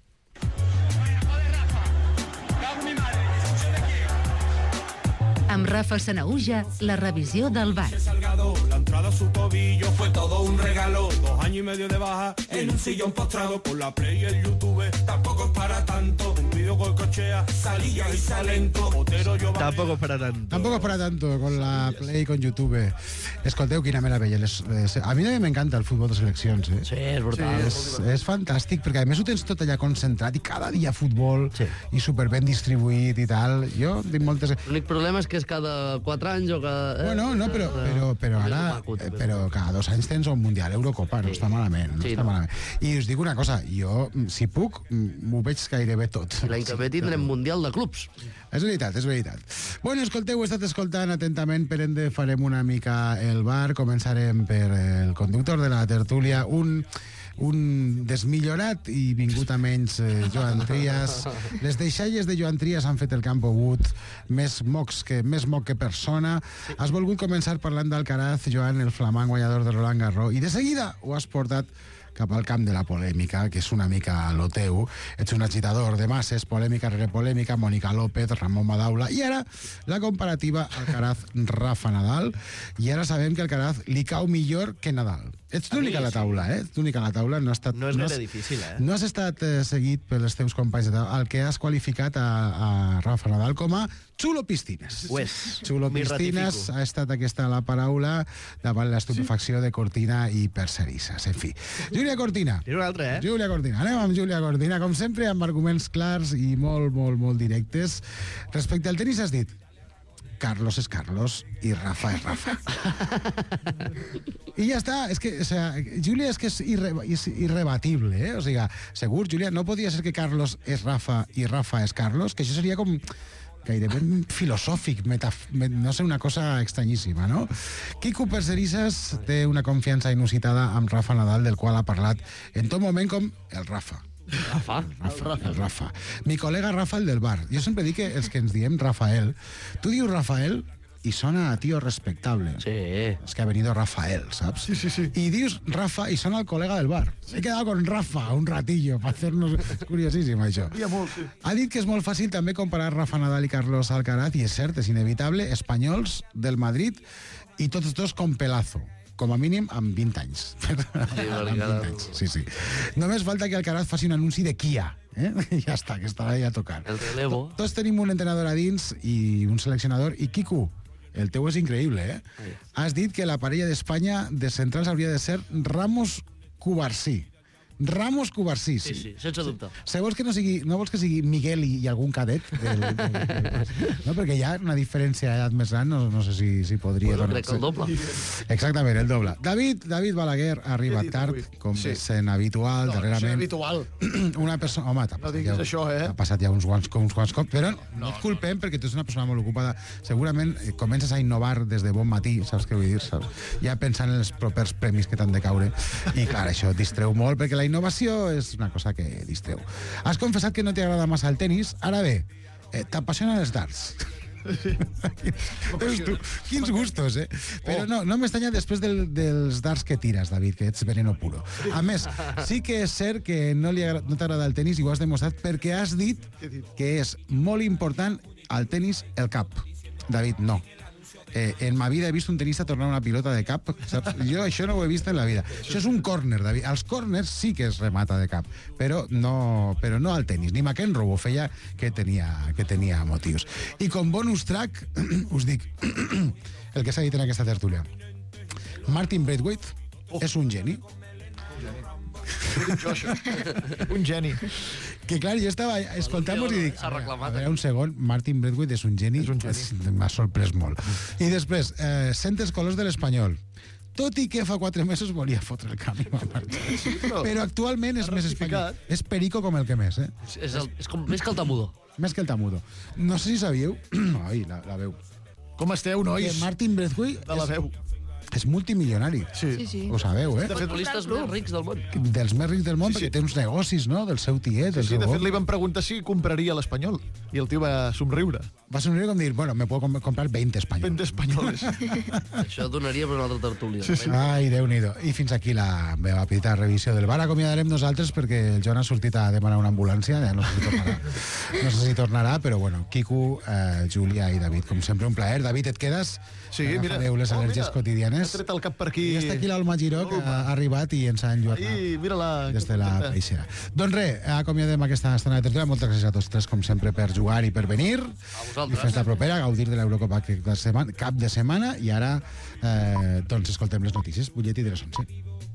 Amb Rafa Sanahuja, la revisió del bar. La entrada a su tobillo fue todo un regalo. 2 años y medio de baja en un sillón postrado por la Play y el YouTube. Tampoco es para tanto. Un vídeo con cochea, salía y salento. Tampoco es para tanto. Tampoco es para tanto con la Play y con YouTube. Escolteu, quina meravella. A mi també m'encanta el futbol de seleccions. Sí, és brutal. És fantàstic, perquè a més ho tens tot allà concentrat i cada dia futbol i superben distribuït i tal. Jo tinc moltes... L'únic problema és que és cada 4 anys o cada... Bueno, no, però ara... Però cada 2 anys tens un Mundial, Eurocopa, no està malament. I us dic una cosa, jo, si puc, m'ho veig gairebé tot. L'any que ve tindrem Mundial de clubs. És veritat. Bueno, escolteu, heu estat escoltant atentament, per ende farem una mica el bar. Començarem per el conductor de la tertúlia, un desmillorat i vingut a menys Joan Trias. Les deixalles de Joan Trias han fet el camp Wood més moc que persona. Has volgut començar parlant d'Alcaraz, Joan, el flamant guanyador de Roland Garros, i de seguida ho has portat cap al camp de la polèmica, que és una mica lo teu. Ets un agitador de masses, polèmica rere polèmica, Mònica López, Ramon Madaula, i ara la comparativa Alcaraz-Rafa Nadal, i ara sabem que Alcaraz li cau millor que Nadal. Ets l'únic a la taula, Ets l'únic a la taula. No és gaire difícil, No has estat seguit pels teus companys de taula, el que has qualificat a Rafa Nadal com a Xulo Pistines. Xulo Pistines ha estat aquesta la paraula davant l'estupefacció de Cortina i Percerisses. En fi. Júlia Cortina. Tira un altre, Júlia Cortina. Anem amb Júlia Cortina, com sempre, amb arguments clars i molt, molt, molt directes. Respecte al tenis has dit Carlos és Carlos i Rafa és Rafa. I ja està. És que, Júlia, és que és irrebatible, O sigui, segur, Júlia, no podia ser que Carlos és Rafa i Rafa és Carlos, que això seria com gairebé filosòfic, no sé, una cosa estranyíssima, no? Quico Percerisses té una confiança inusitada amb Rafa Nadal, del qual ha parlat en tot moment com el Rafa. El Rafa. Mi col·lega Rafa, el del bar. Jo sempre dic que els que ens diem Rafael, tu dius Rafael i sona a tío respectable. Sí. Es que ha venido Rafael, ¿sabes? Sí. Y dius Rafa y sona el colega del bar. He quedado con Rafa un ratillo para hacernos... És curiosíssim, això. Ha dit que és molt fàcil també comparar Rafa Nadal i Carlos Alcaraz, i és cert, és inevitable, espanyols del Madrid i tots dos con pelazo. Com a mínim amb 20 anys. Sí. Només falta que Alcaraz faci un anunci de Kia. Ja està, que estarà ja tocant. El relevo. Tots tenim un entrenador a dins i un seleccionador. I Quico, el teu és increïble, Has dit que la parella d'Espanya de centrals hauria de ser Ramos-Cubarsí. Ramos-Cubarsí, sí, sense dubte. No vols que sigui Miguel i algun cadet? No, perquè hi ha una diferència d'edat més gran, no sé si podria... Bueno, crec que el doble. Exactament, el doble. David Balaguer ha arribat tard, com és sent habitual, darrerament. Una persona... Home, t'ha passat ja uns quants cops, però no et culpem perquè tu ets una persona molt ocupada. Segurament comences a innovar des de bon matí, saps què vull dir? Ja pensant en els propers premis que t'han de caure. I clar, això et distreu molt, perquè la innovació és una cosa que distreu. Has confessat que no t'agrada massa el tenis. Ara bé, t'apassionen els darts. Quins gustos, Però no m'estranya després dels darts que tires, David, que ets veneno puro. A més, sí que és cert que no t'agrada el tenis i ho has demostrat perquè has dit que és molt important al tenis el cap. David, no. En ma vida he vist un tenista tornar una pilota de cap, saps? Jo això no ho he vist en la vida. Això és un córner, David. Els córners sí que es remata de cap, però no al tenis. Ni McEnroe ho feia, que tenia motius. I com bonus track, us dic el que s'ha dit en aquesta tertúlia. Martin Braithwaite és un geni. Un geni. Que clar, jo estava escoltant-vos i dic, a veure, un segon, Martin Braithwaite és un geni. M'ha sorprès molt. I després, sent els colors de l'Espanyol. tot i que fa 4 mesos volia fotre el camp i va marxar. Però actualment és més espanyol. És perico com el que més, És com més que el Tamudo. Més que el Tamudo. No sé si sabíeu... Ai, la veu. Com esteu, nois? Que Martin Braithwaite de la veu. És multimilionari. Sí. Ho sabeu, Els futbolistes més rics del món. Dels més rics del món, perquè té uns negocis, no?, del seu tiet, del seu de fet, li van preguntar si compraria l'Espanyol, i el tio va somriure. Va somriure com dir, bueno, me puedo comprar 20 espanyols. 20 espanyols. Això donaria per una altra tertúlia. Ai, Déu-n'hi-do. I fins aquí la meva petita revisió del bar. Acomiadarem nosaltres perquè el Joan ha sortit a demanar una ambulància, ja no sé si tornarà, però bueno, Quico, Júlia i David, com sempre, un plaer. David, et quedes? Sí, mira. Agafareu les al·lèrgies quotidianes. M'ha tret el cap per aquí. I està aquí l'Alma Giró, que ha arribat i ens ha enlluernat. I mira-la. Des de la peixera. Doncs res, acomiadem aquesta estona de tertúlia. Moltes gràcies a tots tres, com sempre, per jugar i per venir. A vosaltres. I fins la propera, gaudir de l'Eurocopa cap de setmana. I ara, doncs, escoltem les notícies. Butlletí de les 11.